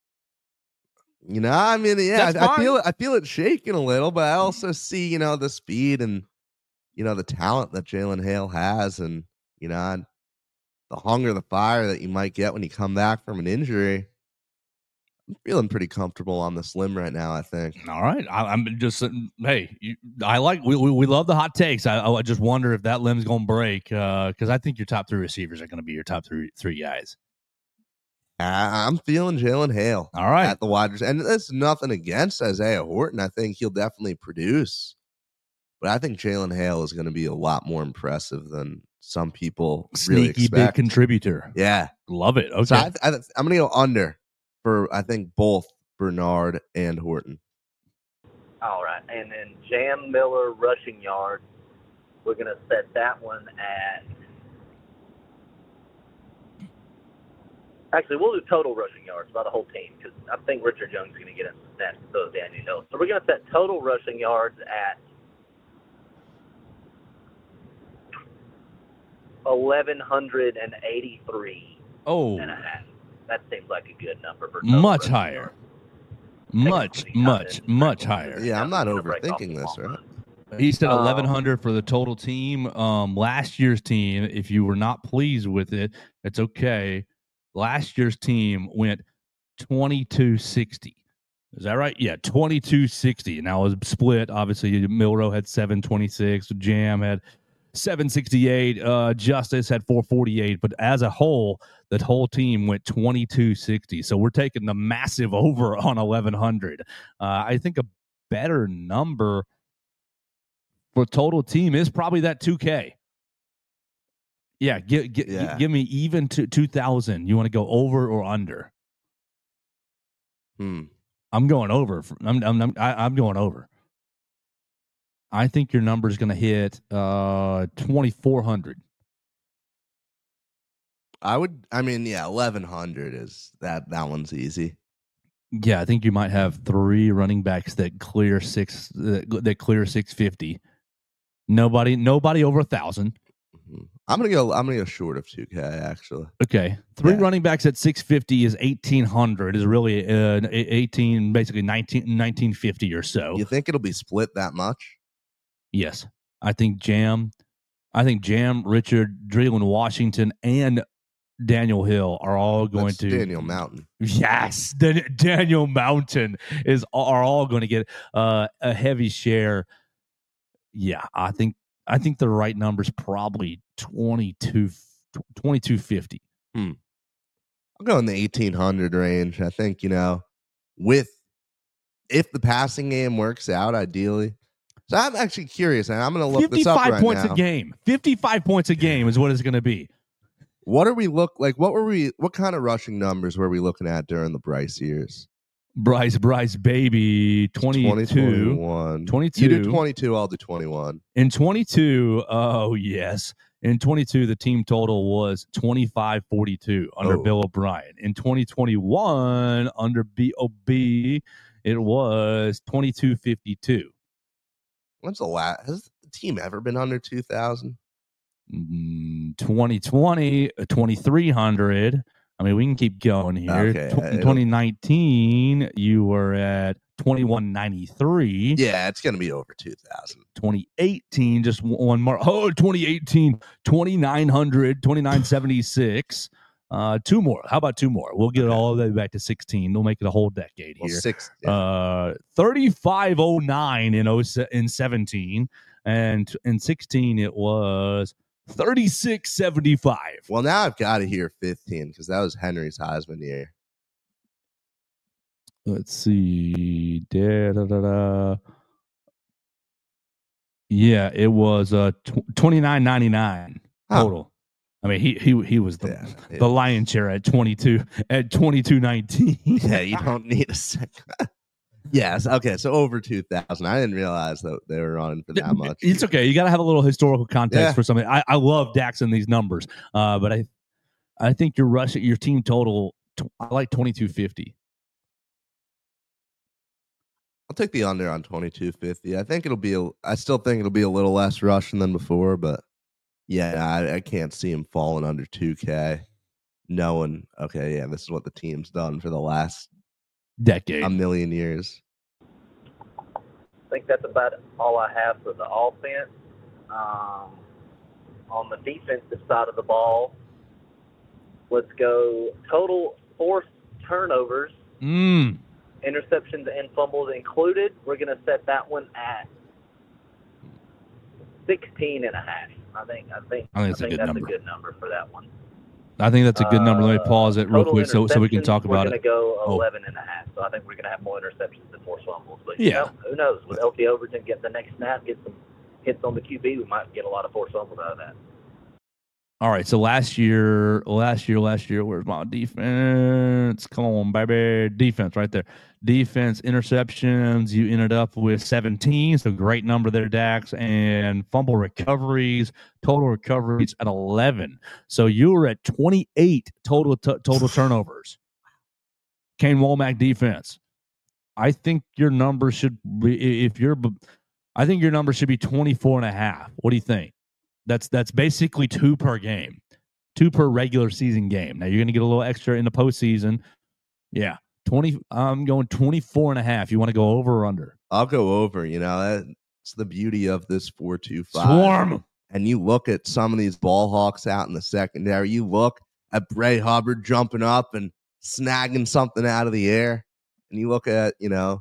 I feel it shaking a little, but I also see, the speed and, the talent that Jalen Hale has, and, the hunger, the fire that you might get when you come back from an injury. I'm feeling pretty comfortable on this limb right now, I think. All right. I'm just, we love the hot takes. I just wonder if that limb's going to break, because I think your top 3 receivers are going to be your top three guys. I'm feeling Jalen Hale. All right. At the wide receiver. And there's nothing against Isaiah Horton. I think he'll definitely produce. But I think Jalen Hale is going to be a lot more impressive than some people really expect. Sneaky big contributor. Yeah. Love it. Okay. So I'm going to go under for, I think, both Bernard and Horton. All right. And then Jam Miller rushing yards, we're going to set that one at... Actually, we'll do total rushing yards by the whole team, because I think Richard Jones is going to get us that Daniel Hill. So we're going to set total rushing yards at 1,183. Oh. And a half. That seems like a good number for much higher. Much higher. Yeah, I'm not overthinking this, right? He said 1,100 for the total team. Last year's team, if you were not pleased with it, it's okay. Last year's team went 2260. Is that right? Yeah, 2260. Now it was split. Obviously, Milrow had 726. Jam had 768. Justice had 448. But as a whole, that whole team went 2260. So we're taking the massive over on 1,100. I think a better number for total team is probably that 2K. Yeah, give me even to 2,000. You want to go over or under? I'm going over. I'm going over. I think your number is going to hit 2,400. 1,100 is that one's easy. Yeah, I think you might have 3 running backs that clear 650. Nobody over 1,000. I'm gonna go short of 2K actually. Okay, 3 running backs at 650 is 1,800. Is really 18, basically 1950 or so. You think it'll be split that much? Yes, I think Jam, Richard, Dreeland Washington, and Daniel Hill are all going to Daniel Mountain. Yes, Daniel Mountain are all going to get a heavy share. Yeah, I think the right number is probably 2250. I'll go in the 1,800 range. I think, if the passing game works out, ideally. So I'm actually curious, and I'm going to look this up right now. 55 points a game. 55 points a game is what it's going to be. What kind of rushing numbers were we looking at during the Bryce years? Bryce, baby, 22. 22. You do 22, I'll do 21. In 22, oh, yes. In 22, the team total was 25-42 under Bill O'Brien. In 2021, under BOB, it was 22-52. When's the last? Has the team ever been under 2,000? 2020, 2,300. I mean, we can keep going here. Okay, 2019, you were at 2193. Yeah, it's going to be over 2,000. 2018, just one more. Oh, 2018, 2,900, 2,976. Two more. How about two more? We'll get it all the way back to 16. We'll make it a whole decade here. 3,509 in 17. And in 16, it was 36.75. Well, now I've got to hear 15 because that was Henry's Heisman year. Let's see. Yeah, it was $29.99 total. I mean, he was the lion's share at 22.19. Yeah, you don't need a second. Yes. Okay. So over 2,000. I didn't realize that they were running for that much. It's okay. You got to have a little historical context for something. I love Dax in these numbers, but I think your team total. I like 22.50. I'll take the under on 22.50. I still think it'll be a little less rushing than before, but yeah, I can't see him falling under 2K. Knowing, okay, yeah, this is what the team's done for the last decade, a million years. I think that's about all I have for the offense. On the defensive side of the ball, let's go total forced turnovers, interceptions and fumbles included. We're going to set that one at 16.5. I think that's a good number for that one. I think that's a good number. Let me pause it real quick so we can talk about it. We're going to go 11.5. So I think we're going to have more interceptions than forced fumbles. But you know, who knows? With LT Overton get the next snap, get some hits on the QB, we might get a lot of forced fumbles out of that. All right. So last year, where's my defense? Come on, baby. Defense right there. Defense, interceptions, you ended up with 17. So great number there, Dax. And fumble recoveries, total recoveries at 11. So you were at 28 total turnovers. Kane Womack defense. I think your number should be, I think your number should be 24.5. What do you think? That's basically 2 per game, 2 per regular season game. Now you're going to get a little extra in the postseason. Yeah. I'm going 24.5. You want to go over or under? I'll go over. You know, that's the beauty of this 4-2-5. Swarm. And you look at some of these ball hawks out in the secondary. You look at Bray Hubbard jumping up and snagging something out of the air. And you look at, you know,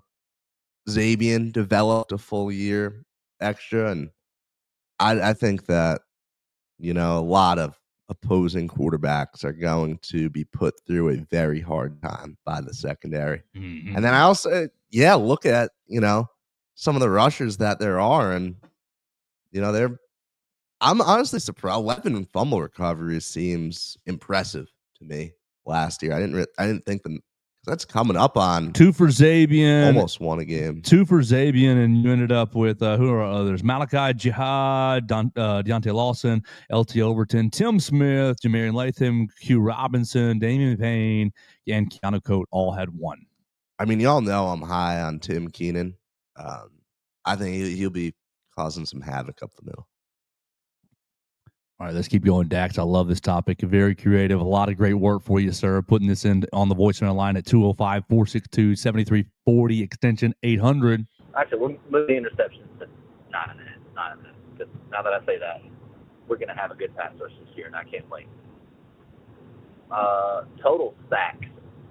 Zabian developed a full year extra. And I think that, you know, a lot of opposing quarterbacks are going to be put through a very hard time by the secondary. Mm-hmm. And then I also, look at, you know, some of the rushers that there are. And, you know, I'm honestly surprised. 11 fumble recoveries seems impressive to me last year. I didn't think that's coming up on 2 for Zabian. Almost won a game. 2 for Zabian, and you ended up with who are others? Malachi Jihad, Deontay Lawson, LT Overton, Tim Smith, Jamarian Latham, Q Robinson, Damian Payne, and Keanu Coate all had 1. I mean, y'all know I'm high on Tim Keenan. I think he'll be causing some havoc up the middle. All right, let's keep going, Dax. I love this topic. Very creative. A lot of great work for you, sir. Putting this in on the voicemail line at 205-462-7340, extension 800. Actually, we'll move the interceptions to 9.5. Because now that I say that, we're going to have a good pass rush this year, and I can't wait. Total sacks.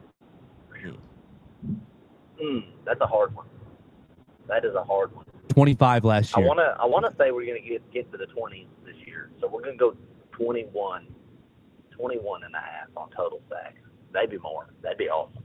That's a hard one. That is a hard one. 25 last year. I want to say we're going to get to the 20s this year. So we're going to go 21 and a half on total sacks. Maybe more. That'd be awesome.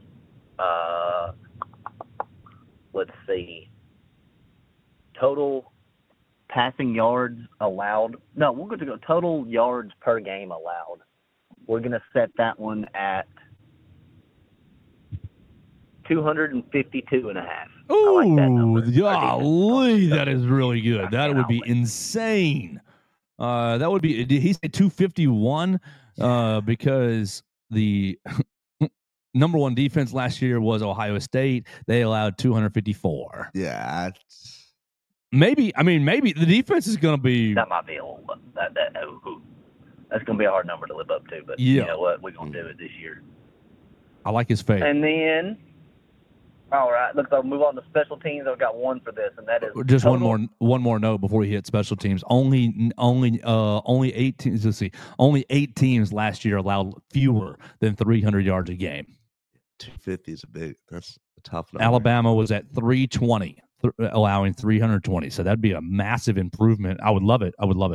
Let's see. Total passing yards allowed. No, we're going to go total yards per game allowed. We're going to set that one at 252.5. Ooh, I like that number. golly, that is really good. That would be insane. That would be. Did he say 251? Because the number one defense last year was Ohio State. They allowed 254. Yeah. Maybe the defense is going to be. That might be a little. That's going to be a hard number to live up to. But Yeah. you know what? We're going to do it this year. I like his face. And then, all right, look, I'll move on to special teams. I've got one for this, and that is Just total, one more note before we hit special teams. Only 8 teams. Let's see. Only 8 teams last year allowed fewer than 300 yards a game. 250 is that's a tough number. Alabama was at 320, allowing 320. So that'd be a massive improvement. I would love it.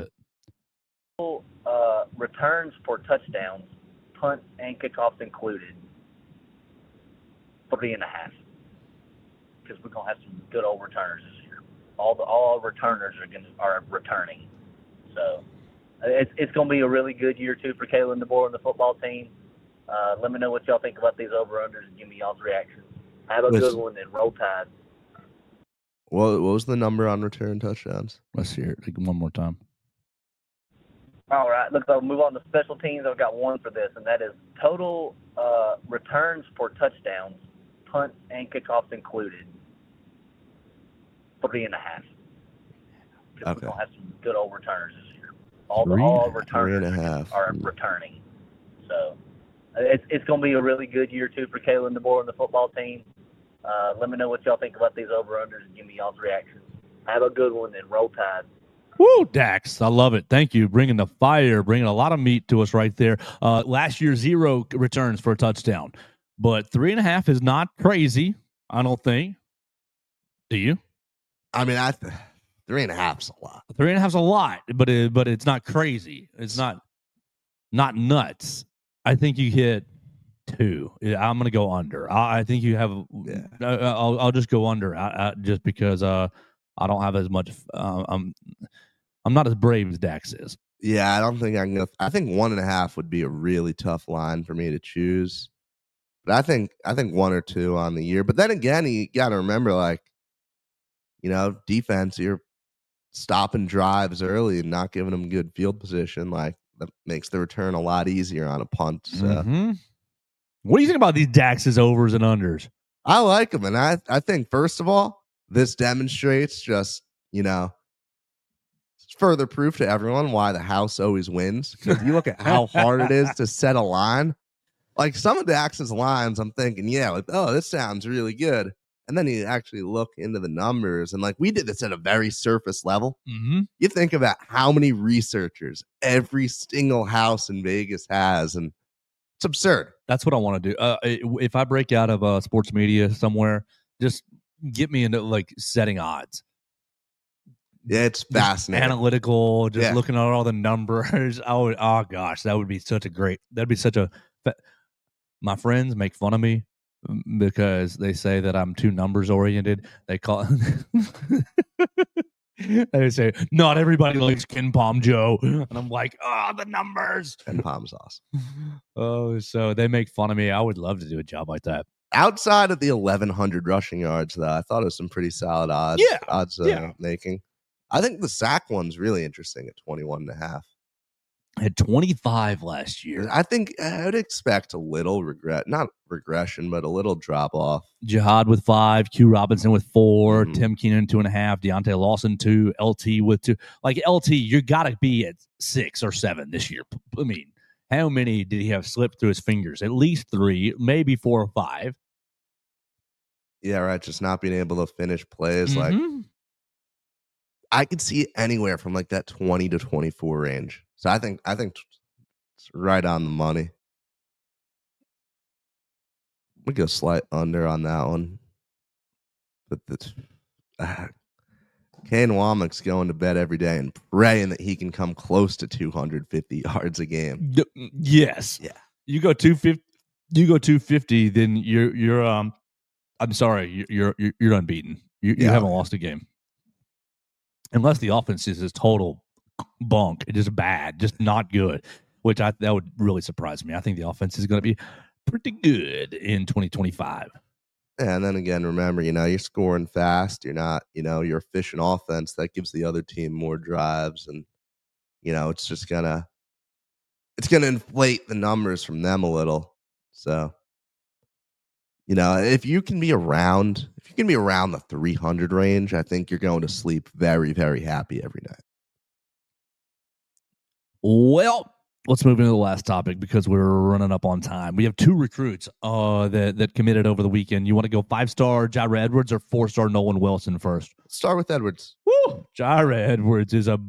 returns for touchdowns, punts and kickoffs included, 3.5. Because we're gonna have some good old returners this year. All returners are returning, so it's gonna be a really good year too for Kalen DeBoer and the football team. Let me know what y'all think about these over-unders and give me y'all's reactions. Have a good one and roll Tide. What was the number on return touchdowns? Let's hear it one more time. All right, look, I'll move on to special teams. I've got one for this, and that is total returns for touchdowns, punts and kickoffs included, 3.5. Because we're gonna have some good old returners this year. All returners 3.5 are returning, so it's going to be a really good year too for Kalen DeBoer and the football team. Let me know what y'all think about these over-unders and give me y'all's reactions. Have a good one and roll Tide. Woo, Dax. I love it. Thank you. Bringing the fire, bringing a lot of meat to us right there. Last year, 0 returns for a touchdown. But 3.5 is not crazy, I don't think. Do you? I mean, 3.5 is a lot. 3.5 is a lot, but it's not crazy. It's not nuts. I think you hit 2. I'm going to go under. I think you have. Yeah. I'll just go under. Just because I don't have as much. I'm not as brave as Dax is. Yeah, I don't think I can go. I think 1.5 would be a really tough line for me to choose. But I think 1 or 2 on the year. But then again, you got to remember, like, you know, defense, you're stopping drives early and not giving them good field position. Like, that makes the return a lot easier on a punt. So. Mm-hmm. What do you think about these Dax's overs and unders? I like them. And I think, first of all, this demonstrates just, you know, further proof to everyone why the house always wins. Because you look at how hard it is to set a line. Like, some of Dax's lines, I'm thinking, yeah, like, oh, this sounds really good. And then you actually look into the numbers, and like, we did this at a very surface level. Mm-hmm. You think about how many researchers every single house in Vegas has, and it's absurd. That's what I want to do. If I break out of sports media somewhere, just get me into like setting odds. Yeah, it's fascinating. Analytical, just looking at all the numbers. Oh gosh, that would be such a. My friends make fun of me because they say that I'm too numbers oriented. They call they say not everybody likes Ken Palm Joe, and I'm like, the numbers. Ken Palm's awesome. Oh, so they make fun of me. I would love to do a job like that. Outside of the 1,100 rushing yards, though, I thought it was some pretty solid odds. Making. I think the sack one's really interesting at 21.5. Had 25 last year. I think I would expect a little not regression, but a little drop off. Jihad with 5, Q Robinson with 4, Tim Keenan 2.5, Deontay Lawson 2, LT with 2. Like, LT, you got to be at 6 or 7 this year. I mean, how many did he have slipped through his fingers? At least 3, maybe 4 or 5. Yeah, right. Just not being able to finish plays. Like, I could see it anywhere from like that 20 to 24 range. So I think it's right on the money. We go slight under on that one. But Kane Womack's going to bed every day and praying that he can come close to 250 yards a game. Yes. Yeah. You go 250, then you're I'm sorry, you're unbeaten. You haven't lost a game. Unless the offense is total bunk, it is bad, just not good, which that would really surprise me. I think the offense is going to be pretty good in 2025. Yeah, and then again, remember, you're scoring fast. You're not, your efficient offense that gives the other team more drives, and it's just gonna inflate the numbers from them a little. So, if you can be around the 300 range, I think you're going to sleep very, very happy every night. Well, let's move into the last topic because we're running up on time. We have 2 recruits that committed over the weekend. You want to go 5-star Jira Edwards or 4-star Nolan Wilson first? Let's start with Edwards. Woo! Jira Edwards is a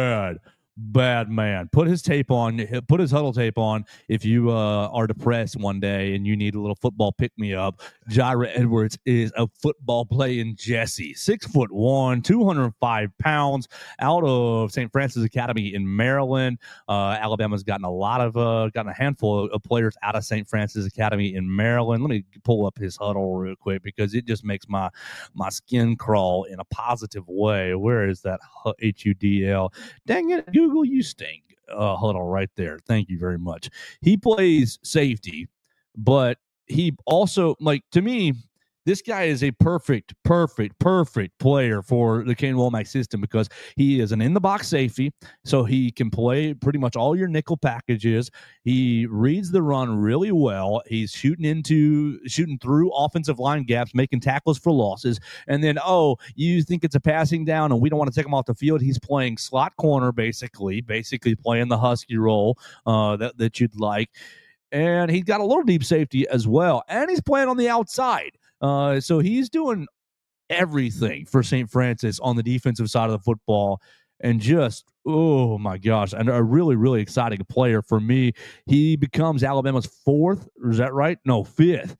bad man. Put his huddle tape on if you are depressed one day and you need a little football pick-me-up. Jira Edwards is a football playing Jesse. 6'1", 205 pounds, out of St. Francis Academy in Maryland. Alabama's gotten a handful of players out of St. Francis Academy in Maryland. Let me pull up his huddle real quick because it just makes my skin crawl in a positive way. Where is that HUDL? Dang it, Google, you stink. Huddle right there. Thank you very much. He plays safety, but he also, to me, this guy is a perfect player for the Kane Womack system because he is an in-the-box safety, so he can play pretty much all your nickel packages. He reads the run really well. He's shooting through offensive line gaps, making tackles for losses. And then, you think it's a passing down and we don't want to take him off the field. He's playing slot corner, basically playing the Husky role that you'd like. And he's got a little deep safety as well. And he's playing on the outside. So he's doing everything for St. Francis on the defensive side of the football. And just, oh my gosh, and a really, really exciting player for me. He becomes Alabama's 4th, is that right? No, 5th.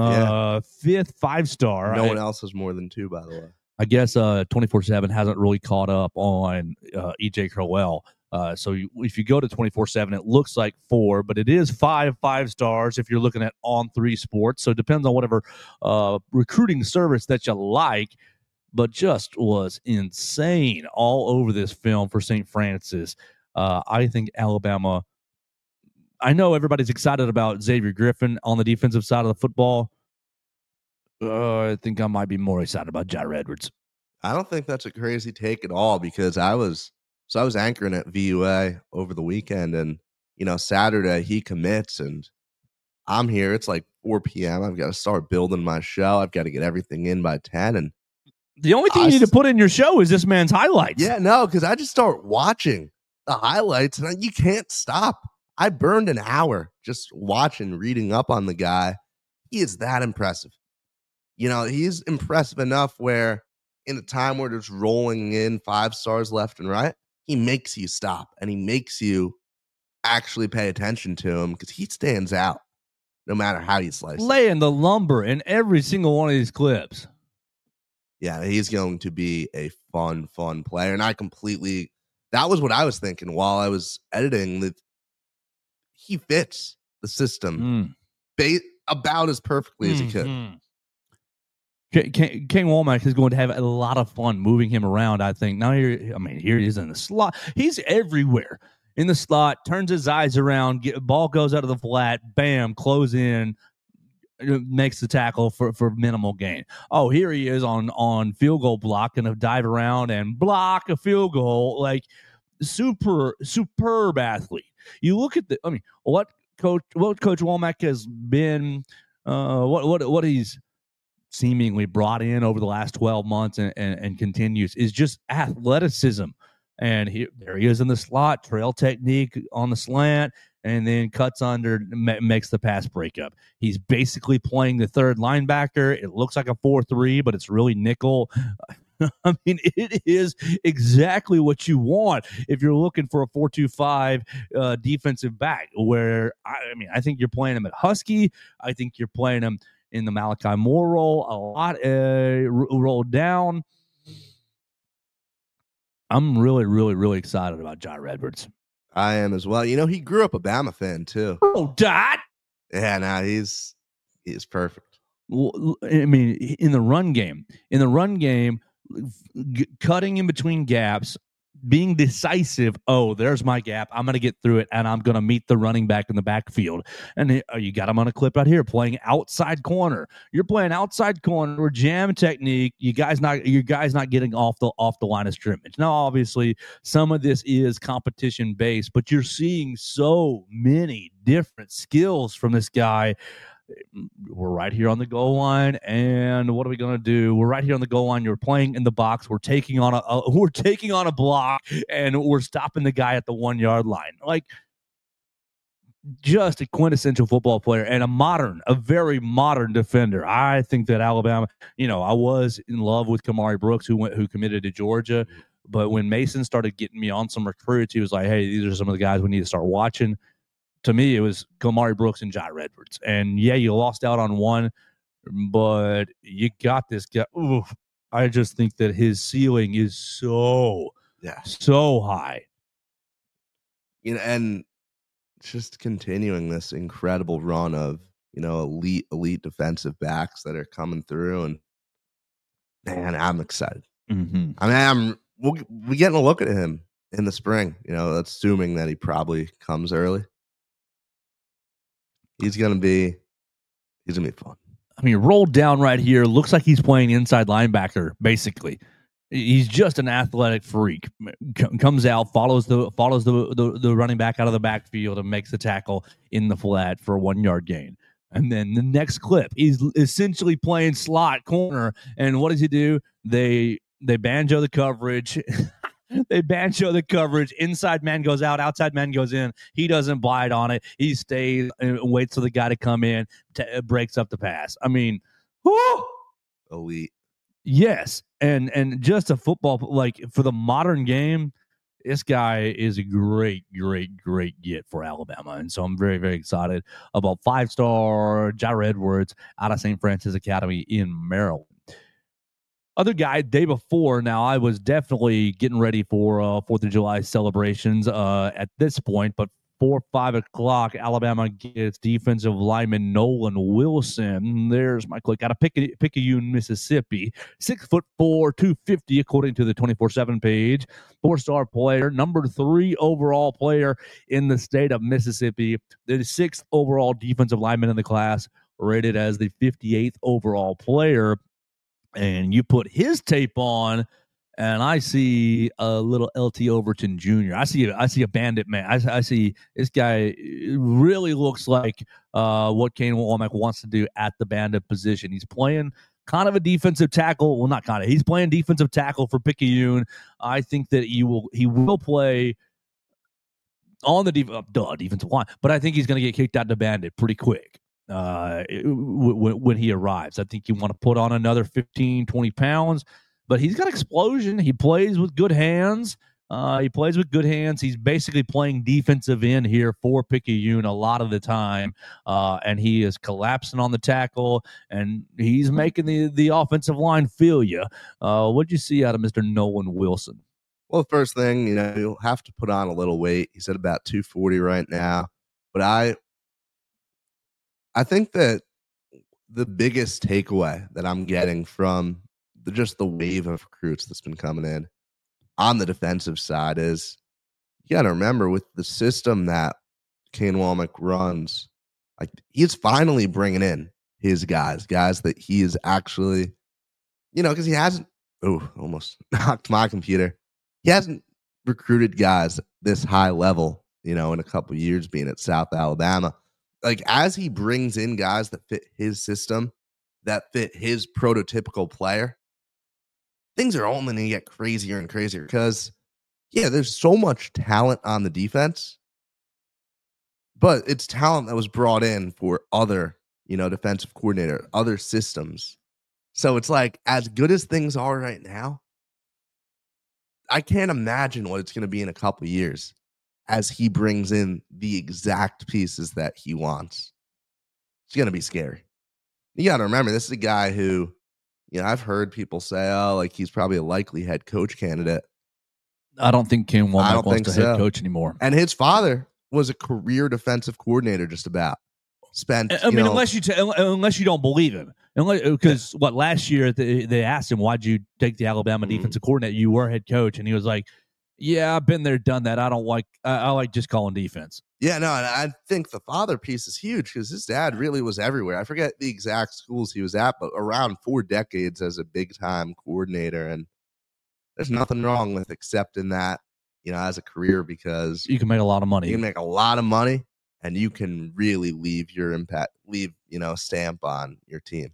5th 5-star. No one else has more than 2, by the way. I guess 24/7 hasn't really caught up on EJ Crowell. So if you go to 24/7, it looks like 4, but it is 5 stars if you're looking at On3 Sports. So it depends on whatever recruiting service that you like, but just was insane all over this film for St. Francis. I think Alabama, I know everybody's excited about Xavier Griffin on the defensive side of the football. I think I might be more excited about Jira Edwards. I don't think that's a crazy take at all because I was anchoring at VUA over the weekend, and Saturday he commits, and I'm here. It's like 4 p.m. I've got to start building my show. I've got to get everything in by 10, and the only thing you need to put in your show is this man's highlights. Yeah, no, because I just start watching the highlights, and you can't stop. I burned an hour just watching, reading up on the guy. He is that impressive. He's impressive enough where in a time where there's rolling in 5 stars left and right, he makes you stop and he makes you actually pay attention to him because he stands out no matter how you slice it. Laying the lumber in every single one of these clips. Yeah, he's going to be a fun player. And that was what I was thinking while I was editing, that he fits the system about as perfectly as he could. Kane Womack is going to have a lot of fun moving him around, I think. Now, here he is in the slot. He's everywhere in the slot, turns his eyes around, ball goes out of the flat, bam, close in, makes the tackle for minimal gain. Oh, here he is on field goal block, going to dive around and block a field goal. Superb athlete. You look at what Coach Womack has been, what he's seemingly brought in over the last 12 months and continues is just athleticism. And there he is in the slot, trail technique on the slant, and then cuts under, makes the pass breakup. He's basically playing the third linebacker. It looks like a 4-3, but it's really nickel. It is exactly what you want if you're looking for a 4-2-5 defensive back, where, I think you're playing him at Husky. I think you're playing him in the Malachi Moore role, a lot rolled down. I'm really, really, really excited about Jira Edwards. I am as well. He grew up a Bama fan too. Oh, Dad. Yeah, no, he's perfect. Well, in the run game, cutting in between gaps, being decisive. Oh, there's my gap. I'm going to get through it, and I'm going to meet the running back in the backfield. And you got him on a clip out here playing outside corner. You're playing outside corner or jam technique. You guys not getting off the line of scrimmage. Now, obviously, some of this is competition based, but you're seeing so many different skills from this guy. We're right here on the goal line, and what are we going to do? We're right here on the goal line. You're playing in the box. We're taking on a block, and we're stopping the guy at the 1 yard line. Like, just a quintessential football player and a very modern defender. I think that Alabama, I was in love with Kamari Brooks, who committed to Georgia, but when Mason started getting me on some recruits, he was like, hey, these are some of the guys we need to start watching. To me, it was Kamari Brooks and Jair Edwards. And, yeah, you lost out on one, but you got this guy. Oof, I just think that his ceiling is so high. And just continuing this incredible run of, elite defensive backs that are coming through. And, man, I'm excited. Mm-hmm. I mean, we're getting a look at him in the spring, assuming that he probably comes early. He's gonna be fun. I mean, rolled down right here. Looks like he's playing inside linebacker. Basically, he's just an athletic freak. Comes out, follows the running back out of the backfield, and makes the tackle in the flat for a 1 yard gain. And then the next clip, he's essentially playing slot corner. And what does he do? They banjo the coverage. They banjo the coverage. Inside man goes out. Outside man goes in. He doesn't bite on it. He stays and waits for the guy to come in. Breaks up the pass. I mean, whoo! Elite. Yes. And just a football, like, for the modern game, this guy is a great get for Alabama. And so I'm very, very excited about 5-star Jair Edwards out of St. Francis Academy in Maryland. Other guy, day before, now I was definitely getting ready for 4th of July celebrations at this point, but 5 o'clock, Alabama gets defensive lineman Nolan Wilson. There's my click out of Picayune, Mississippi. 6'4", 250, according to the 24/7 page. 4-star player, number 3 overall player in the state of Mississippi. The 6th overall defensive lineman in the class, rated as the 58th overall player. And you put his tape on, and I see a little LT Overton Jr. I see a bandit man. I see this guy really looks like what Kane Womack wants to do at the bandit position. He's playing kind of a defensive tackle. Well, not kind of. He's playing defensive tackle for Picayune. I think that he will play on the defensive line, but I think he's going to get kicked out to bandit pretty quick. When he arrives, I think you want to put on another 15, 20 pounds, but he's got explosion. He plays with good hands. He's basically playing defensive end here for Picayune a lot of the time, and he is collapsing on the tackle, and he's making the offensive line feel you. What'd you see out of Mr. Nolan Wilson? Well, first thing, you'll have to put on a little weight. He's at about 240 right now, but I think that the biggest takeaway that I'm getting from just the wave of recruits that's been coming in on the defensive side is, you got to remember, with the system that Kane Womack runs, like, he's finally bringing in his guys that he is actually, because he hasn't, almost knocked my computer. He hasn't recruited guys this high level, in a couple of years being at South Alabama. Like, as he brings in guys that fit his system, that fit his prototypical player, things are only going to get crazier and crazier because, there's so much talent on the defense, but it's talent that was brought in for other, defensive coordinator, other systems. So it's like, as good as things are right now, I can't imagine what it's going to be in a couple of years as he brings in the exact pieces that he wants. It's going to be scary. You got to remember, this is a guy who, I've heard people say, he's probably a likely head coach candidate. I don't think Kane Womack wants to head coach anymore. And his father was a career defensive coordinator, just about. Unless you don't believe him. Because last year they asked him, why'd you take the Alabama defensive coordinator? You were head coach. And he was like, Yeah, I've been there, done that. I don't like. I like just calling defense. Yeah, no, and I think the father piece is huge because his dad really was everywhere. I forget the exact schools he was at, but around 4 decades as a big time coordinator. And there's nothing wrong with accepting that, as a career, because You can make a lot of money. you can make a lot of money and you can really leave your impact, stamp on your team.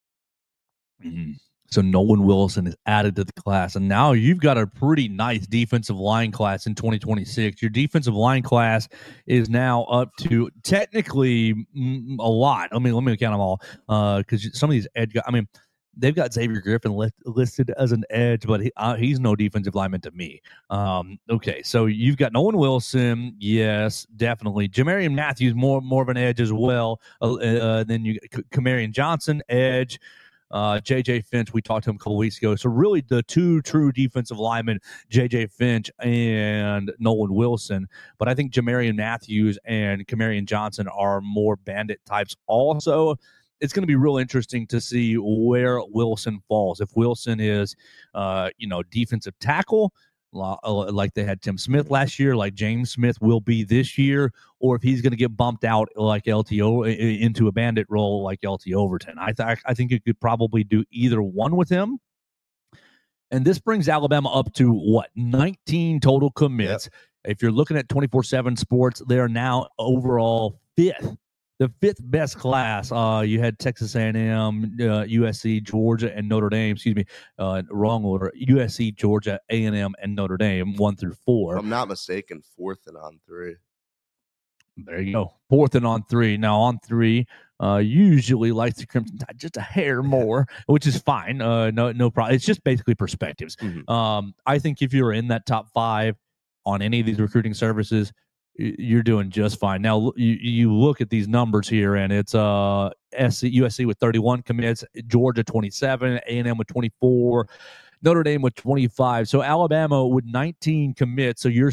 Mhm. So Nolan Wilson is added to the class, and now you've got a pretty nice defensive line class in 2026. Your defensive line class is now up to technically a lot. Let me count them all, because some of these edge guys. I mean, they've got Xavier Griffin listed as an edge, but he's no defensive lineman to me. Okay, so you've got Nolan Wilson, yes, definitely. Jamarian Matthews, more of an edge as well. Then you Kamarian Johnson, edge. J.J. Finch, we talked to him a couple weeks ago. So really the two true defensive linemen, J.J. Finch and Nolan Wilson. But I think Jamarian Matthews and Kamarian Johnson are more bandit types also. It's going to be real interesting to see where Wilson falls. If Wilson is, defensive tackle, like they had Tim Smith last year, like James Smith will be this year, or if he's going to get bumped out like LTO into a bandit role like LT Overton. I think you could probably do either one with him. And this brings Alabama up to 19 total commits. Yep. If you're looking at 24/7 Sports, they are now overall fifth. The fifth best class. You had Texas A&M, USC, Georgia, and Notre Dame. Excuse me, wrong order. USC, Georgia, A&M, and Notre Dame, 1 through 4. If I'm not mistaken, 4th and on 3. There you go. 4th and on 3. Now on 3, usually likes the Crimson Tide just a hair more, which is fine. No problem. It's just basically perspectives. Mm-hmm. I think if you're in that top 5 on any of these recruiting services, you're doing just fine. Now, you look at these numbers here, and it's USC with 31 commits, Georgia 27, A&M with 24, Notre Dame with 25. So Alabama with 19 commits. So you're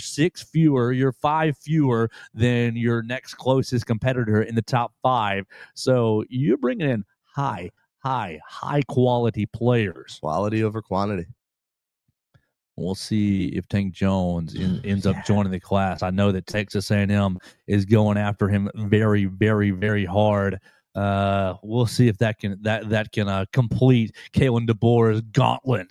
5 fewer than your next closest competitor in the top 5. So you're bringing in high quality players. Quality over quantity. We'll see if Tank Jones ends up joining the class. I know that Texas A&M is going after him very, very, very hard. We'll see if that can complete Kalen DeBoer's gauntlet.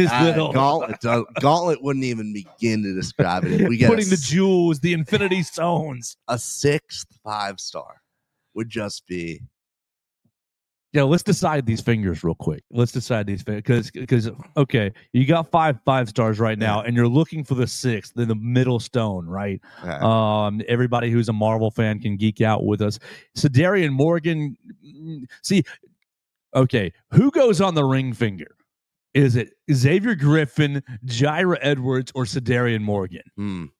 Gauntlet wouldn't even begin to describe it. We get putting the jewels, the Infinity Stones. A 6th 5-star would just be. Yeah, let's decide these fingers real quick. Let's decide these fingers because okay, you got 5 5-stars right now, and you're looking for the 6th, the middle stone, right? Yeah. Everybody who's a Marvel fan can geek out with us. Cedarian Morgan, see, okay, who goes on the ring finger? Is it Xavier Griffin, Jyra Edwards, or Cedarian Morgan?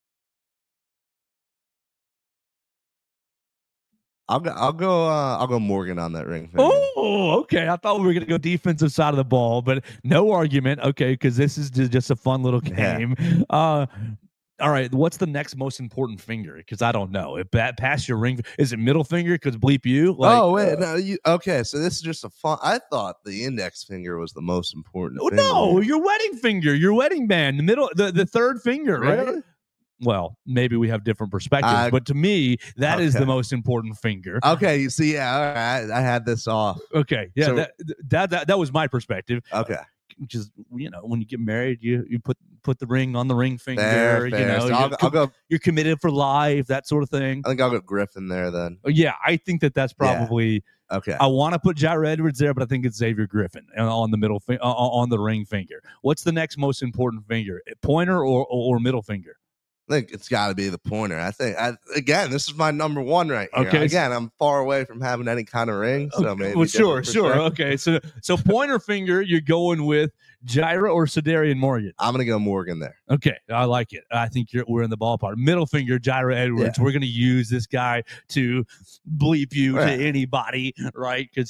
I'll go Morgan on that ring finger. Oh, okay. I thought we were going to go defensive side of the ball, but no argument. Okay, because this is just a fun little game. Yeah. All right, what's the next most important finger? Because I don't know. If past your ring, is it middle finger? Because bleep you. Wait, no. Okay, so this is just a fun. I thought the index finger was the most important. No, your wedding finger, your wedding band, the middle, the third finger, right? Really? Well, maybe we have different perspectives, but to me, that is the most important finger. Okay, you see, yeah, all right, I had this off. Okay, yeah, so, that was my perspective. Okay, just when you get married, you put the ring on the ring finger. Fair. So I'll go. You're committed for life, that sort of thing. I think I'll go Griffin there then. Yeah, I think that's probably. Yeah. Okay. I want to put Jyra Edwards there, but I think it's Xavier Griffin on the middle on the ring finger. What's the next most important finger? Pointer or middle finger? I think it's got to be the pointer. Again, this is my number 1 right here. Okay. Again, I'm far away from having any kind of ring, so maybe. Well, sure. Okay, so pointer finger, you're going with Jyra or Cedarian Morgan? I'm gonna go Morgan there. Okay, I like it. I think we're in the ballpark. Middle finger, Jyra Edwards. Yeah. We're gonna use this guy to bleep you to anybody, right? Because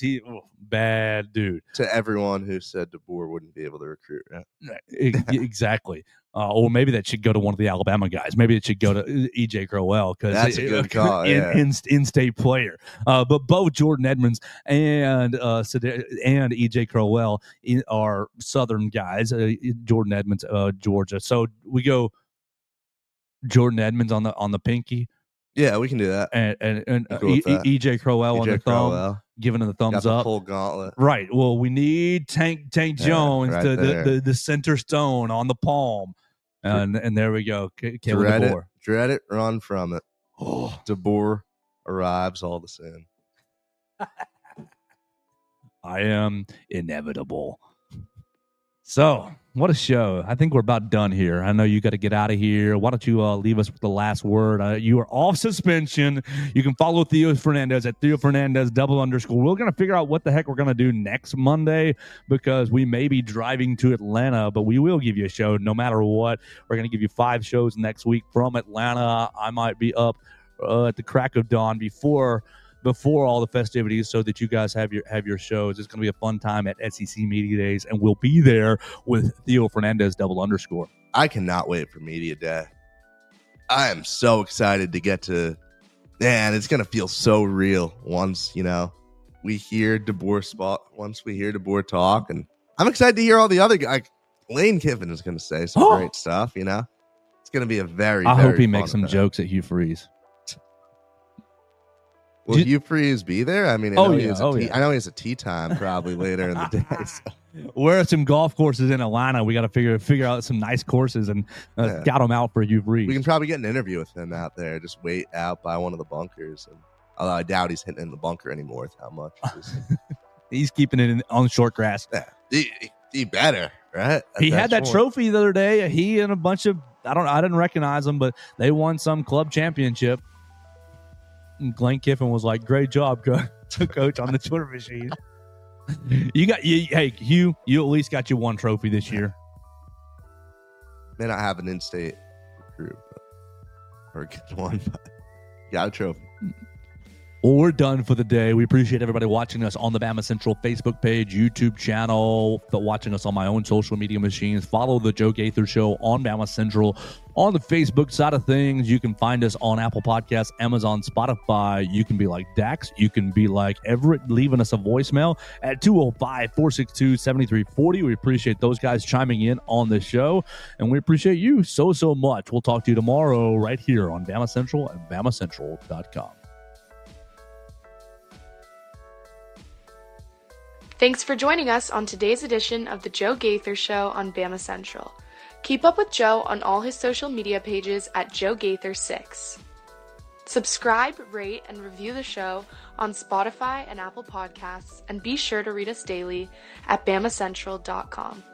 bad dude. To everyone who said DeBoer wouldn't be able to recruit. Exactly. Or maybe that should go to one of the Alabama guys. Maybe it should go to EJ Crowell because that's a good call. In-state player. But both Jordan Edmonds and EJ Crowell are Southern guys. Jordan Edmonds, Georgia. So we go Jordan Edmonds on the pinky. Yeah, we can do that. And EJ Crowell on the thumb, giving him the thumbs up. Full gauntlet. Right. Well, we need Tank Jones, right the center stone on the palm. And there we go. Caleb DeBoer. Dread it, run from it. Oh. DeBoer arrives all the same. I am inevitable. So, what a show. I think we're about done here. I know you got to get out of here. Why don't you leave us with the last word? You are off suspension. You can follow Theo Fernandez at Theo Fernandez _. We're going to figure out what the heck we're going to do next Monday because we may be driving to Atlanta, but we will give you a show no matter what. We're going to give you 5 shows next week from Atlanta. I might be up at the crack of dawn before all the festivities so that you guys have your shows. It's going to be a fun time at SEC Media Days, and we'll be there with Theo Fernandez _. I cannot wait for Media Day. I am so excited to get to, man, it's going to feel so real once, we hear DeBoer talk, and I'm excited to hear all the other guys. Like, Lane Kiffin is going to say some great stuff, It's going to be a very, I very hope he makes some event. jokes at Hugh Freeze. Will Hugh Freeze be there? I mean, I know he has a tea time probably later in the day. So. Where are some golf courses in Atlanta? We got to figure out some nice courses and scout them out for Hugh Freeze. We can probably get an interview with him out there. Just wait out by one of the bunkers. Although I doubt he's hitting in the bunker anymore with how much. He's keeping it on short grass. Yeah, he better, right? He had that trophy the other day. He and a bunch of I didn't recognize them, but they won some club championship. And Glenn Kiffin was like, "Great job, coach," on the Twitter machine. Hey, Hugh, you at least got you one trophy this year. May not have an in-state recruit or get one, but got a trophy. Well, we're done for the day. We appreciate everybody watching us on the Bama Central Facebook page, YouTube channel, watching us on my own social media machines. Follow the Joe Gaither Show on Bama Central. On the Facebook side of things, you can find us on Apple Podcasts, Amazon, Spotify. You can be like Dax. You can be like Everett, leaving us a voicemail at 205-462-7340. We appreciate those guys chiming in on the show, and we appreciate you so much. We'll talk to you tomorrow right here on Bama Central and BamaCentral.com. Thanks for joining us on today's edition of the Joe Gaither Show on Bama Central. Keep up with Joe on all his social media pages at Joe Gaither6. Subscribe, rate, and review the show on Spotify and Apple Podcasts, and be sure to read us daily at BamaCentral.com.